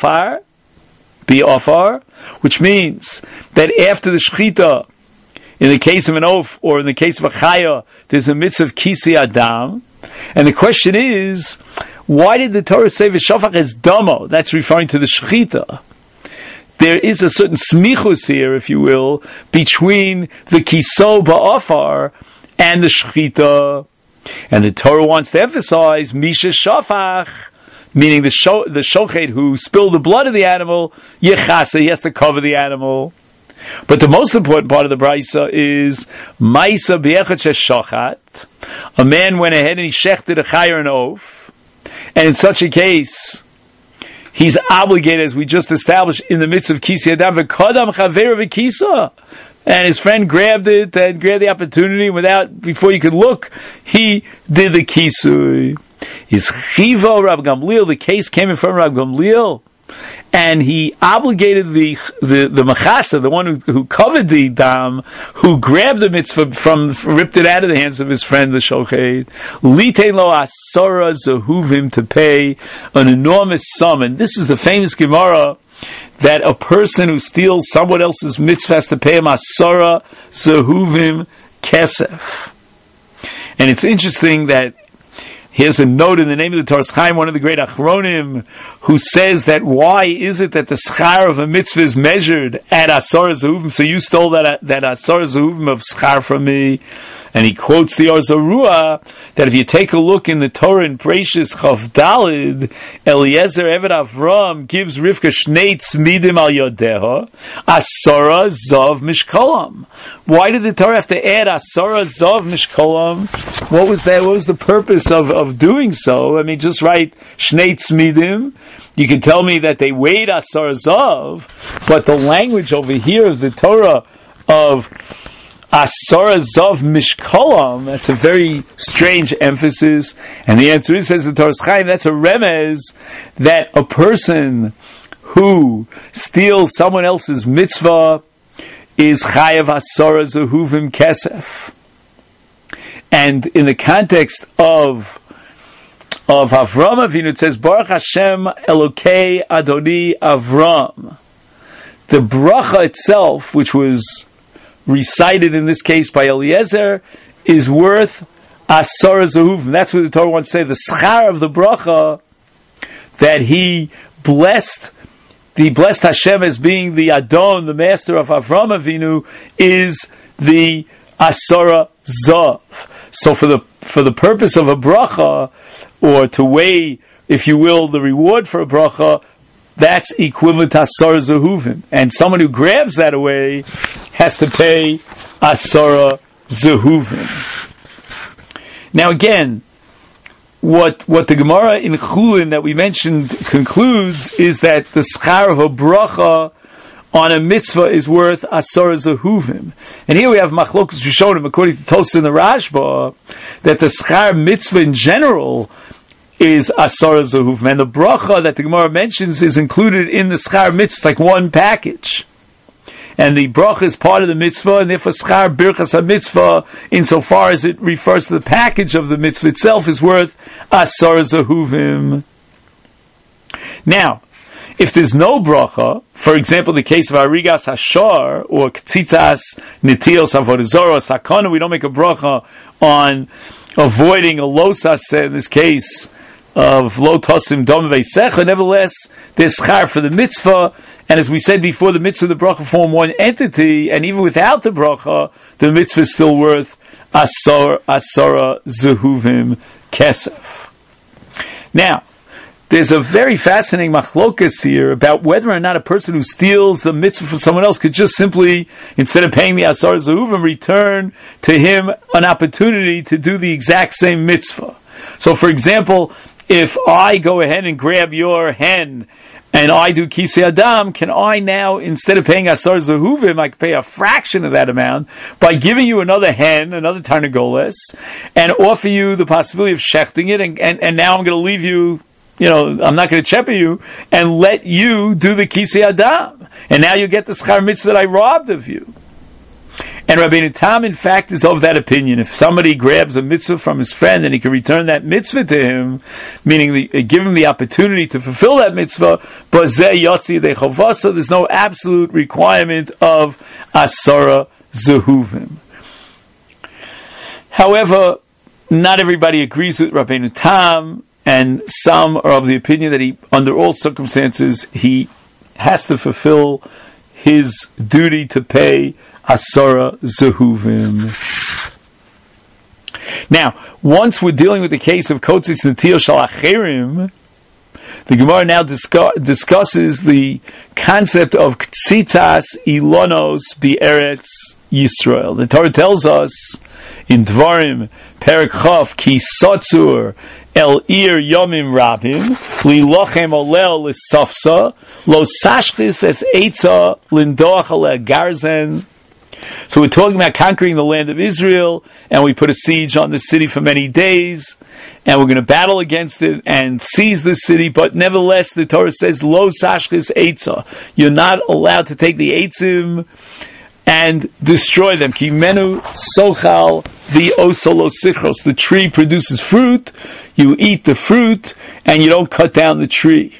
bi'ofar, which means that after the shechita, in the case of an oaf, or in the case of a chaya, there's a mitzvah of kisi adam. And the question is, why did the Torah say v'shafach es domo? That's referring to the shechita. There is a certain smichus here, if you will, between the kiso ba'afar and the shechita. And the Torah wants to emphasize misha shafach, meaning the shochet who spilled the blood of the animal, yechasa, he has to cover the animal. But the most important part of the Brisa is Maisa B'echad Shechat. A man went ahead and he shechted a chayer and oaf, and in such a case, he's obligated, as we just established, in the midst of Kisi Adam v'Kodam Chaver v'Kisa, and his friend grabbed it and grabbed the opportunity before you could look, he did the Kisui. Is Chivo Rav Gamliel? The case came in from Rav Gamliel. And he obligated the machasa, the one who covered the dam, who grabbed the mitzvah ripped it out of the hands of his friend, the shochet, litein lo asora zehuvim, to pay an enormous sum. And this is the famous Gemara, that a person who steals someone else's mitzvah has to pay him asora zehuvim kesef. And it's interesting that here's a note in the name of the Toras Chaim, one of the great Achronim, who says that why is it that the schar of a mitzvah is measured at Asar Zehuvim? So you stole that Asar Zehuvim of schar from me. And he quotes the Or Zarua that if you take a look in the Torah in Bereshis Chav Dalid, Eliezer Eved Avram gives Rivka Shnei Tzmidim al Yodeha, Asara Zav Mishkolam. Why did the Torah have to add Asara Zav Mishkolam? What was that? What was the purpose of doing so? I mean, just write Shnei Tzmidim. You can tell me that they weighed Asara Zav, but the language over here is the Torah of Asara Zav Mishkolam. That's a very strange emphasis. And the answer is, says the Toras Chaim, that's a remez that a person who steals someone else's mitzvah is chayav Asara Zehuvim Kesef. And in the context of Avram Avinu, it says, Baruch Hashem Elokei Adoni Avram. The bracha itself, which was recited in this case by Eliezer, is worth Asara Zehuvim. That's what the Torah wants to say. The schar of the bracha, that he blessed Hashem as being the Adon, the master of Avram Avinu, is the Asara Zav. So for the purpose of a bracha, or to weigh, if you will, the reward for a bracha, that's equivalent to Asara Zehuvim. And someone who grabs that away has to pay Asara Zehuvim. Now again, what the Gemara in Chulin that we mentioned concludes is that the schar of a bracha on a mitzvah is worth asara zehuvim. And here we have machlokas rishonim, according to Tosfos in the Rashba, that the schar mitzvah in general is asara zehuvim, and the bracha that the Gemara mentions is included in the schar mitzvah, like one package. And the bracha is part of the mitzvah, and therefore schar birchas ha-mitzvah, insofar as it refers to the package of the mitzvah itself, is worth asara zehuvim. Now, if there's no bracha, for example, the case of Arigas Hashar or Ktzitzas Netios Avodah Zarah Sakana, we don't make a bracha on avoiding a lo saseh, in this case of lo tosim dom veisecha. Nevertheless, there's schar for the mitzvah, and as we said before, the mitzvah and the bracha form one entity, and even without the bracha, the mitzvah is still worth asara zehuvim kesef. Now, there's a very fascinating machlokas here about whether or not a person who steals the mitzvah from someone else could just simply, instead of paying the asar zehuvim, return to him an opportunity to do the exact same mitzvah. So, for example, if I go ahead and grab your hen and I do kisei adam, can I now, instead of paying asar zehuvim, I can pay a fraction of that amount by giving you another hen, another tarnagoles, and offer you the possibility of shechting it, and now I'm going to leave you, I'm not going to cheper you, and let you do the kisei adam. And now you get the schar mitzvah that I robbed of you. And Rabbeinu Tam, in fact, is of that opinion. If somebody grabs a mitzvah from his friend and he can return that mitzvah to him, meaning give him the opportunity to fulfill that mitzvah, bazeh yotzi de chovasa, there's no absolute requirement of asara zehuvim. However, not everybody agrees with Rabbeinu Tam, and some are of the opinion that under all circumstances, he has to fulfill his duty to pay asara zehuvim. Now, once we're dealing with the case of kotzis netiyos shel acherim, the Gemara now discusses the concept of ktzitzas ilonos be'eretz Yisrael. The Torah tells us in Dvarim, Perek Chav, ki sotzur el ir yomim rabim, li lochem olel l'safsa, lo sashchis es eitza lindoach ale garzen. So we're talking about conquering the land of Israel, and we put a siege on the city for many days, and we're going to battle against it and seize the city, but nevertheless the Torah says, lo sashchis eitza. You're not allowed to take the eitzim and destroy them. Ki menu sochal the osolo sichros. The tree produces fruit, you eat the fruit, and you don't cut down the tree.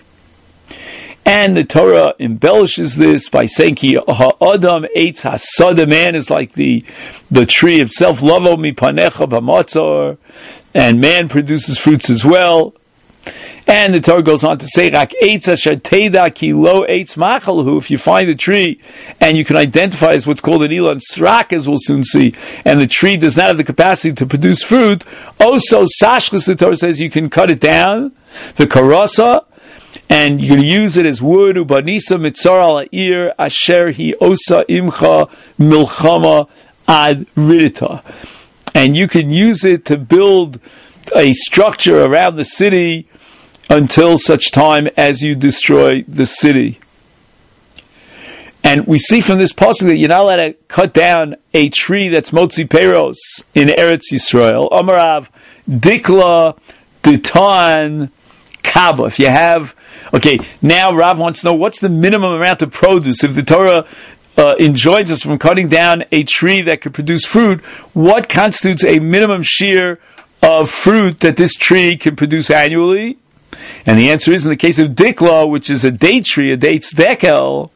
And the Torah embellishes this by saying, Ki ha'adam eitz hasada, man is like the tree itself, lavo mipanecha b'matzor, and man produces fruits as well. And the Torah goes on to say, Rak eitz asher teda ki lo eitz machalhu. If you find a tree and you can identify as what's called an ilan srak, as we'll soon see, and the tree does not have the capacity to produce fruit, also sashkas, the Torah says you can cut it down, the karasa, and you can use it as wood, ubanisa mitzar al ha'ir asher hi osa imcha milchama ad ridita. And you can use it to build a structure around the city until such time as you destroy the city. And we see from this pasuk that you're not allowed to cut down a tree that's motzi peros in Eretz Yisrael. Amarav dikla ditan kaba. If you have, now Rav wants to know what's the minimum amount of produce. If the Torah enjoins us from cutting down a tree that could produce fruit, what constitutes a minimum shear of fruit that this tree can produce annually? And the answer is, in the case of dikla, which is a date tree, a date's dekel,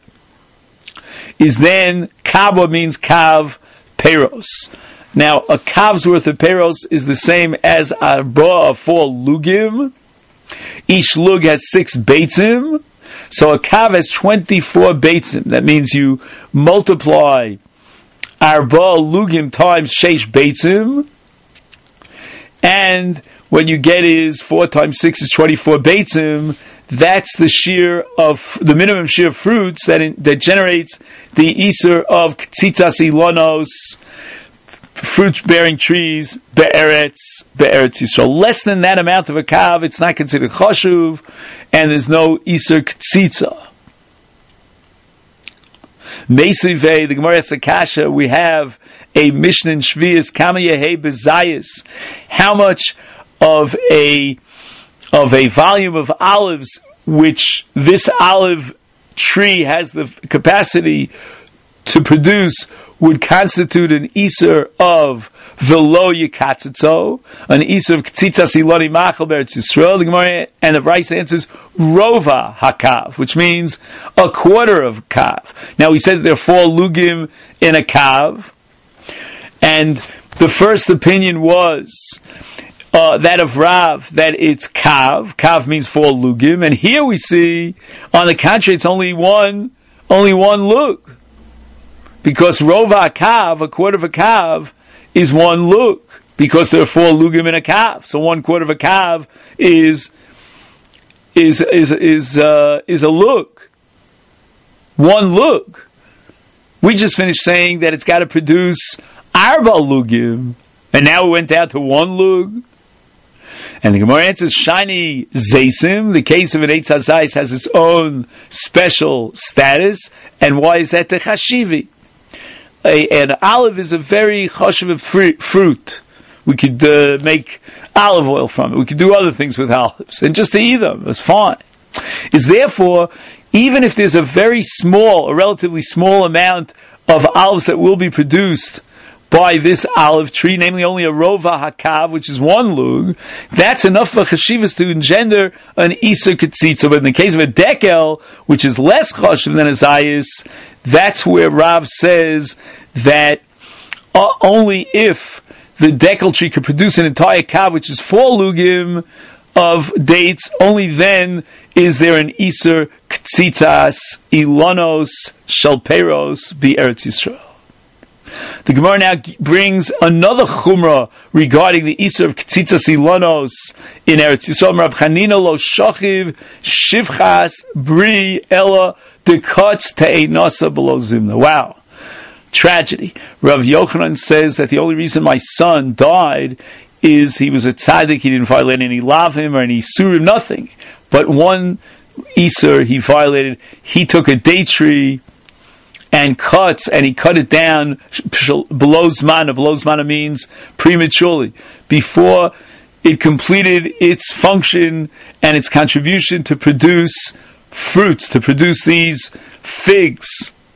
is then kava means kav peros. Now, a kav's worth of peros is the same as arba of 4 lugim. Each lug has 6 beitzim. So a kav has 24 beitzim. That means you multiply arba lugim times sheish beitzim, and what you get is 4 times 6 is 24 beitzim. That's the minimum shear of fruits that generates the iser of ktzitzas ilonos, fruit-bearing trees, be'eretz Yisrael. Less than that amount of a kav, it's not considered chashuv, and there's no iser ktzitza. Meisivei, the Gemara Sakasha, we have a Mishnah in Shvius, Kama Yehei Bezayis. How much of a volume of olives which this olive tree has the capacity to produce would constitute an Iser of Velo Yikatzitzo, an Iser of Ktsitzas Iloni Machal Beretz Yisrael. The Gemara and the Rice answers Rova Hakav, which means a quarter of Kav. Now we said there are 4 lugim in a Kav, and the first opinion was that of Rav, that it's Kav. Kav means 4 lugim, and here we see, on the contrary, it's only one lug. Because Rova Kav, a quarter of a Kav, is 1 lug. Because there are 4 lugim in a Kav. So 1/4 of a Kav is a lug. 1 lug. We just finished saying that it's got to produce arba lugim. And now we went down to 1 lug. And the Gemara answers, Shiny Zaysim, the case of an Eitz HaZayis has its own special status. And why is that? The Chashivi. An olive is a very chashiv fruit. We could make olive oil from it. We could do other things with olives. And just to eat them is fine. Is therefore, even if there's a relatively small amount of olives that will be produced by this olive tree, namely only a Rova Hakav, which is 1 lug, that's enough for Chashivas to engender an Iser Ketzitza. But in the case of a Dekel, which is less chashiv than a Zayis, that's where Rav says that only if the Dekel tree could produce an entire Kav, which is 4 lugim of dates, only then is there an Iser Ktsitzas Ilonos Shalperos Bi Eretz Yisrael. The Gemara now brings another chumrah regarding the Iser of Ktsitzas Ilonos in Eretz Yisrael. Rab Chanina lo shochiv shivchas bri ella dekatz te'enasa below zimna. Wow. Tragedy. Rav Yochanan says that the only reason my son died is he was a tzaddik, he didn't violate any lavim or any surim, nothing. But 1 Iser he violated. He took a date tree and he cut it down below zmana. Below zmana means prematurely, before it completed its function and its contribution to produce fruits, to produce these figs.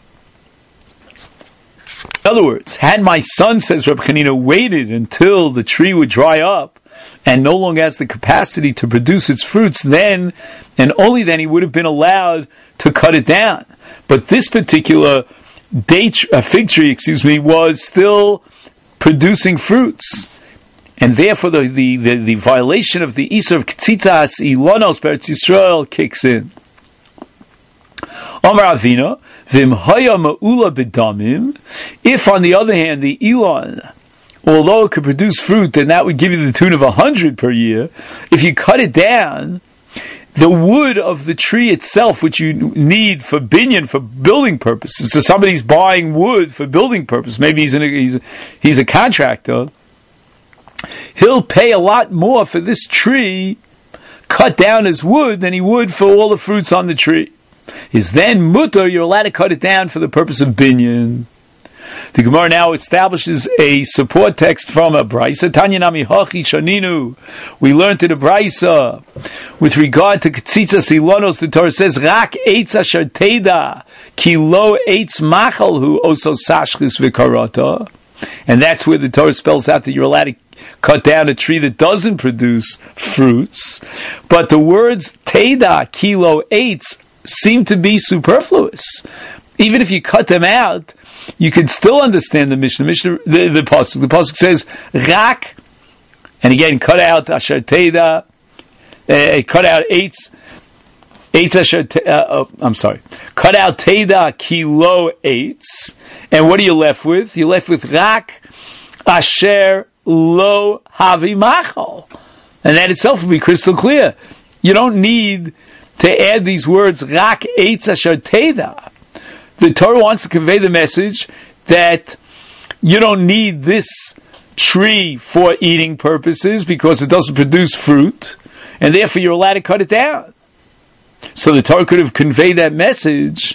In other words, had my son, says Reb Chanina, waited until the tree would dry up and no longer has the capacity to produce its fruits, then, and only then, he would have been allowed to cut it down. But this particular fig tree, was still producing fruits. And therefore the violation of the Iser of Ktsitzas Ilonos Beretz Yisrael kicks in. Amar Avina, Vim Haya Ma'ula B'damim, if on the other hand the Elon, although it could produce fruit, then that would give you the tune of 100 per year. If you cut it down, the wood of the tree itself, which you need for binyan, for building purposes, so somebody's buying wood for building purposes, maybe he's a contractor, he'll pay a lot more for this tree cut down as wood than he would for all the fruits on the tree. Is then mutter, you're allowed to cut it down for the purpose of binyan. The Gemara now establishes a support text from a Brisa. Tanya nami hachi shaninu. We learned in a Brisa with regard to Ktsitzas Ilonos. The Torah says, "Rak eitz asher teda ki lo eitz machal hu oso sashchis v'karata," and that's where the Torah spells out that you're allowed to cut down a tree that doesn't produce fruits. But the words teda ki lo eitz seem to be superfluous. Even if you cut them out, you can still understand the Mishnah. The pasuk. The pasuk says rak, and again cut out asher teda, cut out eitz asher. Cut out teda kilo eitz, and what are you left with? You're left with rak asher lo havi machal, and that itself will be crystal clear. You don't need to add these words rak eitz asher teda. The Torah wants to convey the message that you don't need this tree for eating purposes because it doesn't produce fruit, and therefore you're allowed to cut it down. So the Torah could have conveyed that message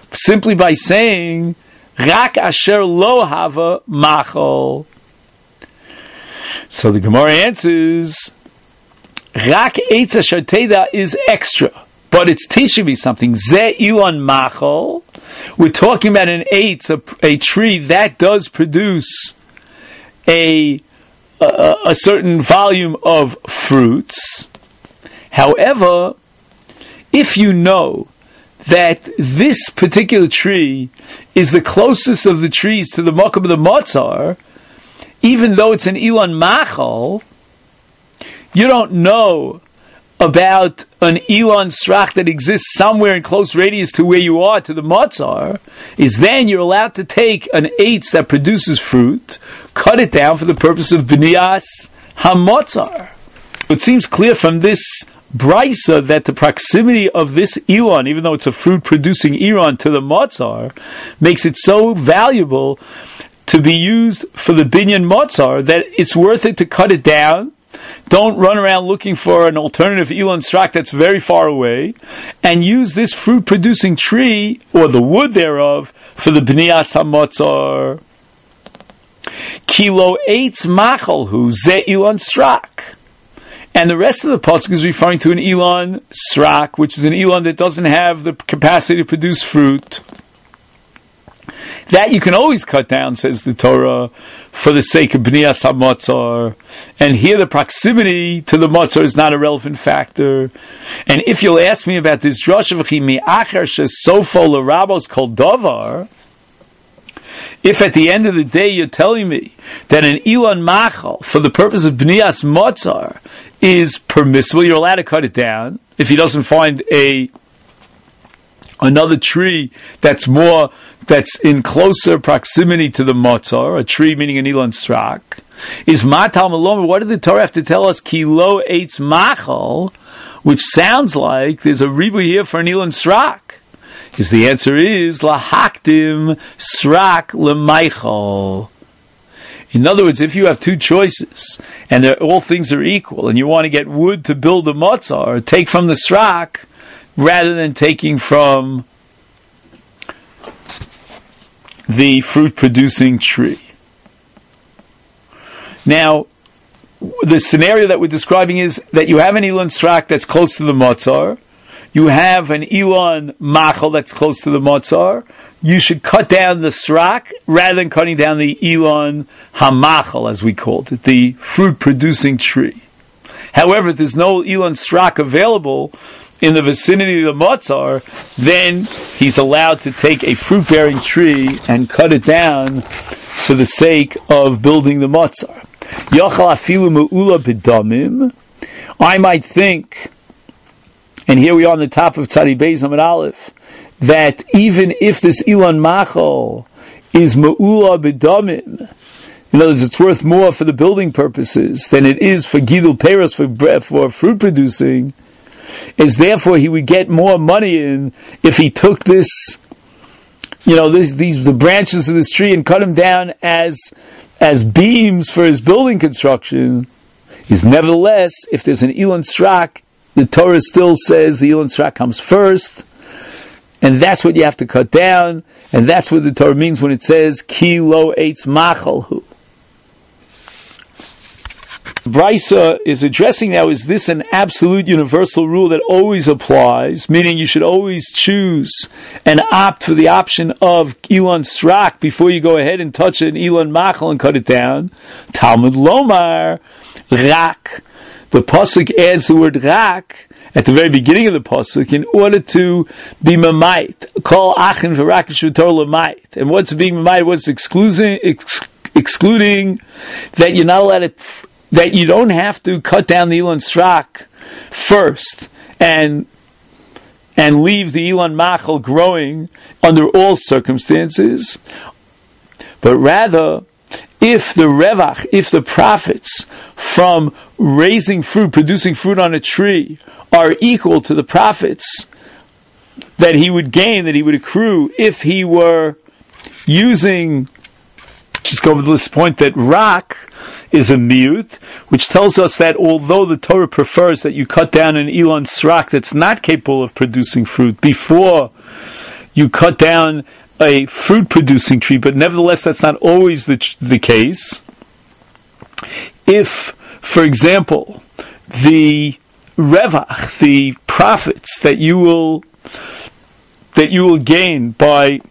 simply by saying Rak asher lo hava machol. So the Gemara answers, Rak eitz asher teda is extra, but it's teaching me something. Ze ilon machol. We're talking about an eitz, a tree that does produce a certain volume of fruits. However, if you know that this particular tree is the closest of the trees to the makom of the matzar, even though it's an Elon Machal, you don't know about an Elon Srach that exists somewhere in close radius to where you are, to the matzar, is then you're allowed to take an eitz that produces fruit, cut it down for the purpose of B'niyas HaMatzar. It seems clear from this Brisa that the proximity of this Elon, even though it's a fruit-producing Elon to the matzar, makes it so valuable to be used for the binyan matzar that it's worth it to cut it down. Don't run around looking for an alternative Elon Srach that's very far away, and use this fruit-producing tree, or the wood thereof, for the B'niyas HaMatzar. Kilo eitz machalhu ze Elon Srach. And the rest of the pasuk is referring to an Elon Srach, which is an Elon that doesn't have the capacity to produce fruit. That you can always cut down, says the Torah, for the sake of B'niyas HaMatzar. And here the proximity to the matzar is not a relevant factor. And if you'll ask me about this drasha v'chi mi'achar shesofo l'rabos kol davar, if at the end of the day you're telling me that an Elon Machal, for the purpose of B'niyas Matzar, is permissible, you're allowed to cut it down, if he doesn't find another tree that's in closer proximity to the Matzar, a tree meaning an Elon Srach, is Matal Maloma. What did the Torah have to tell us? Ki lo eitz machal, which sounds like there's a ribu here for an Elon Srach. Because the answer is lahakdim srak lemeichal. In other words, if you have two choices and all things are equal, and you want to get wood to build a matzah, take from the srak rather than taking from the fruit-producing tree. Now, the scenario that we're describing is that you have an Elon Srach that's close to the matzah. You have an Elon Machal that's close to the matzar. You should cut down the Srach rather than cutting down the Elon HaMachal, as we called it, the fruit-producing tree. However, if there's no Elon Srach available in the vicinity of the matzar, then he's allowed to take a fruit-bearing tree and cut it down for the sake of building the matzar. Yochal afilu me'ula b'damim. I might think, and here we are on the top of Tzadi Beis Amud Aleph, that even if this Elon Machal is Ma'ula B'damim, in other words, it's worth more for the building purposes than it is for Gidul Peros, for fruit producing, is therefore he would get more money in if he took this, the branches of this tree and cut them down as beams for his building construction. Is nevertheless, if there's an Elon Srach, the Torah still says the Elon Srach comes first, and that's what you have to cut down, and that's what the Torah means when it says, Ki lo eitz machalhu. Brisa is addressing now, is this an absolute universal rule that always applies, meaning you should always choose and opt for the option of Elon Srach before you go ahead and touch an Elon Machal and cut it down? Talmud Lomar, Rak. The pasuk adds the word rak at the very beginning of the pasuk in order to be mamait. Call achin v'rak shv'tor lemait. And what's being mamait? What's excluding that you're not allowed to, that you don't have to cut down the Elon Srach first and leave the Elon Machal growing under all circumstances, but rather, if the profits from raising fruit, producing fruit on a tree, are equal to the profits that he would gain, that he would accrue, if he were using, just go over this point that rak is a miut, which tells us that although the Torah prefers that you cut down an Elon Srach that's not capable of producing fruit before you cut down a fruit-producing tree, but nevertheless that's not always the case. If, for example, the revach, the profits that you will gain by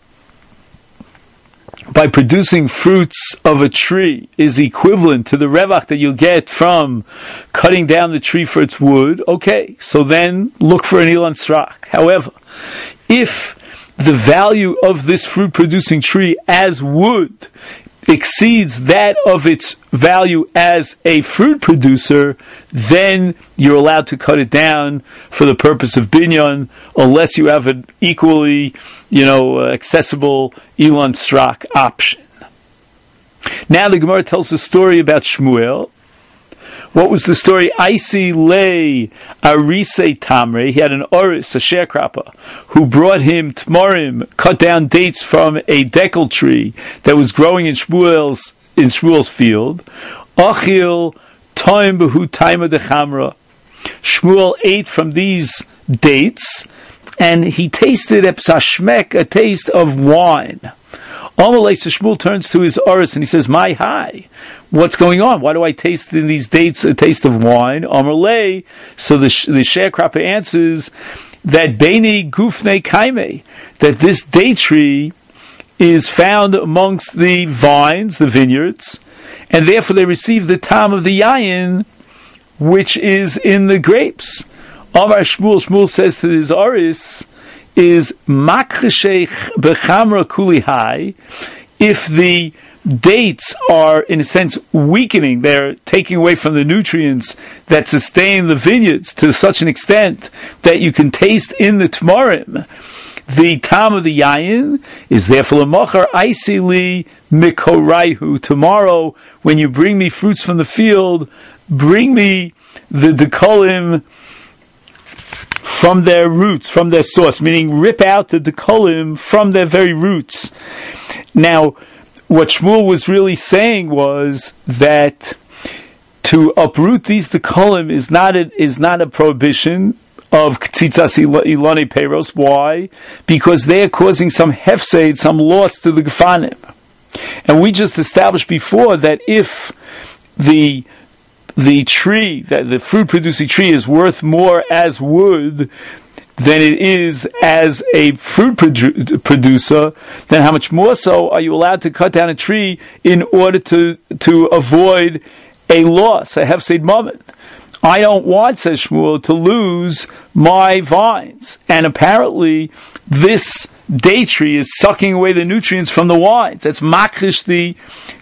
producing fruits of a tree is equivalent to the revach that you'll get from cutting down the tree for its wood, okay, so then look for an Ilan Strak. However, if the value of this fruit-producing tree as wood exceeds that of its value as a fruit producer, then you're allowed to cut it down for the purpose of binyan, unless you have an equally, accessible Ilan Strak option. Now the Gemara tells a story about Shmuel. What was the story? Aisi lei arise tamre. He had an oris, a sharecropper, who brought him tmorim, cut down dates from a dekel tree that was growing in Shmuel's field. Achil toim behu taima dechamra. Shmuel ate from these dates, and he tasted a psashmek, a taste of wine. Amalei, so Shmuel turns to his oris and he says, "My hi, what's going on? Why do I taste in these dates a taste of wine?" Amalei, so the sharecropper answers that Beini Gufne Kaime, that this date tree is found amongst the vines, the vineyards, and therefore they receive the tam of the yayin, which is in the grapes. Amar Shmuel says to his oris, is makreshech bechamra kulihai, if the dates are, in a sense, weakening, they're taking away from the nutrients that sustain the vineyards to such an extent that you can taste in the tmarim the tam of the yayin, is therefore a mochar aisili mikoraihu. Tomorrow, when you bring me fruits from the field, bring me the dekolim from their roots, from their source, meaning rip out the dekolim from their very roots. Now, what Shmuel was really saying was that to uproot these dekolim is not a prohibition of ktitzas ilone peros. Why? Because they are causing some hefseid, some loss to the gefanim. And we just established before that if the tree, that the fruit-producing tree is worth more as wood than it is as a fruit producer, then how much more so are you allowed to cut down a tree in order to avoid a loss, a hefseid moment? I don't want, says Shmuel, to lose my vines. And apparently this date tree is sucking away the nutrients from the wines. That's makrish the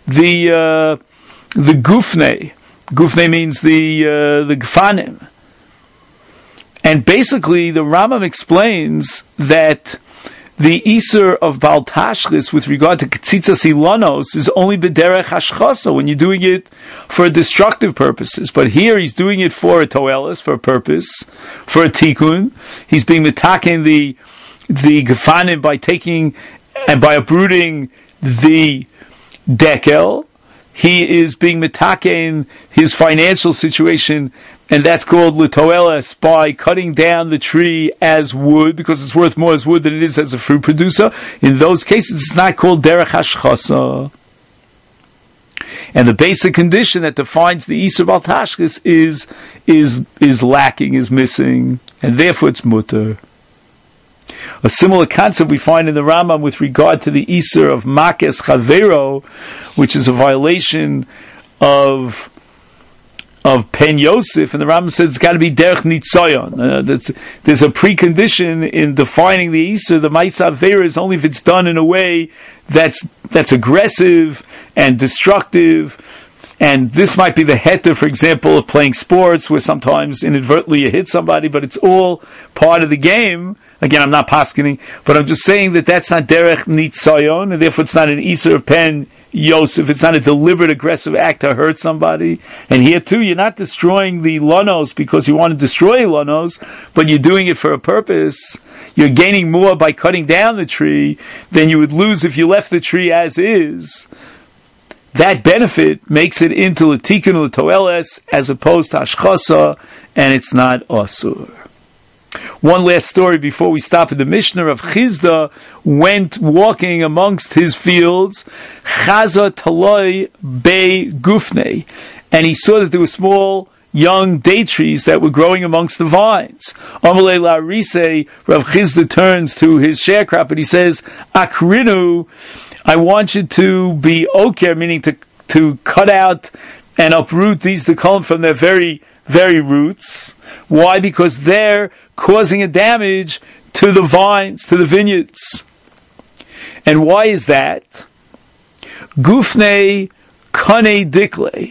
gufne. Gufne means the gfanim. And basically, the Rambam explains that the Isur of Baal Tashchis with regard to Ketzitzas Ilonos is only b'derech hashchasa, when you're doing it for destructive purposes. But here he's doing it for a toelis, for a purpose, for a tikkun. He's being mitaken the gefanim by taking and by uprooting the dekel. He is being mitaken his financial situation, and that's called litoeles, by cutting down the tree as wood, because it's worth more as wood than it is as a fruit producer. In those cases, it's not called derech hashchasa. And the basic condition that defines the Isur Bal Tashchis is lacking, is missing, and therefore it's mutter. A similar concept we find in the Rambam with regard to the Isur of Makes Chavero, which is a violation of Pen Yosef, and the Rambam says it's got to be Derech Nitzayon. There's a precondition in defining the Isur. The Ma'aseh Avera is only if it's done in a way that's aggressive and destructive. And this might be the heter, for example, of playing sports, where sometimes inadvertently you hit somebody, but it's all part of the game. Again, I'm not paskening, but I'm just saying that that's not derech nitzayon, and therefore it's not an Isur Pen Yosef. It's not a deliberate, aggressive act to hurt somebody. And here too, you're not destroying the lonos because you want to destroy lonos, but you're doing it for a purpose. You're gaining more by cutting down the tree than you would lose if you left the tree as is. That benefit makes it into a tikkun l'toeles as opposed to hashchasa, and it's not asur. One last story before we stop at the Mishnah. Rav Chizda went walking amongst his fields, Chaza Taloi Bei Gufnei, and he saw that there were small young date trees that were growing amongst the vines. Amalei Larise, Rav Chizda turns to his sharecrop and he says, Akrinu, I want you to be oker, meaning to cut out and uproot these Dekulim from their very, very roots. Why? Because they're causing a damage to the vines, to the vineyards. And why is that? Gufnei Kane Dikle.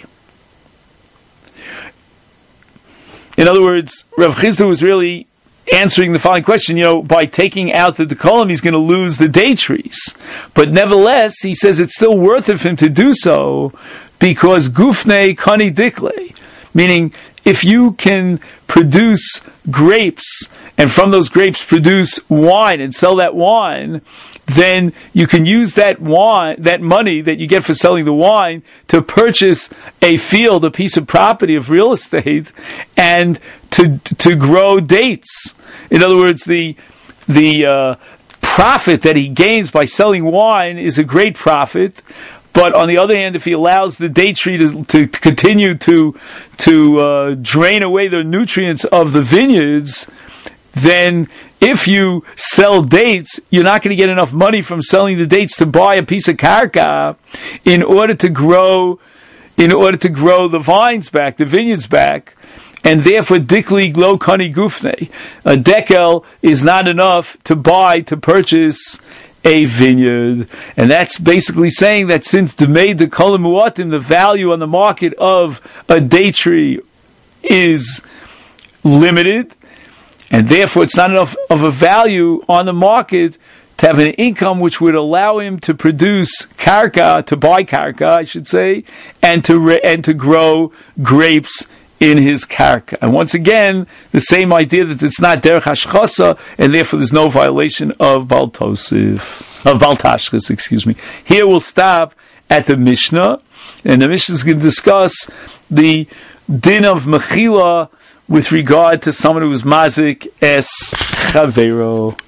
In other words, Rav Chizda was really answering the following question, by taking out the Dekulim, he's going to lose the date trees. But nevertheless, he says it's still worth it for him to do so, because Gufnei Kani Dikle, meaning if you can produce grapes, and from those grapes produce wine and sell that wine, then you can use that money that you get for selling the wine to purchase a field, a piece of property of real estate, and to grow dates. In other words, the profit that he gains by selling wine is a great profit. But on the other hand, if he allows the date tree to continue to drain away the nutrients of the vineyards, then if you sell dates, you're not going to get enough money from selling the dates to buy a piece of karka in order to grow the vines back, the vineyards back, and therefore dikli glo kani gufne. A dekel is not enough to purchase a vineyard. And that's basically saying that since the Dekulim Muatim, the value on the market of a date tree is limited, and therefore it's not enough of a value on the market to have an income which would allow him to produce karka, to buy karka, I should say, and to grow grapes in his karka. And once again, the same idea that it's not derech hashchasa, and therefore there's no violation of Baal Tashchis, excuse me. Here we'll stop at the Mishnah, and the Mishnah is going to discuss the din of mechila with regard to someone who was mazik es chavero.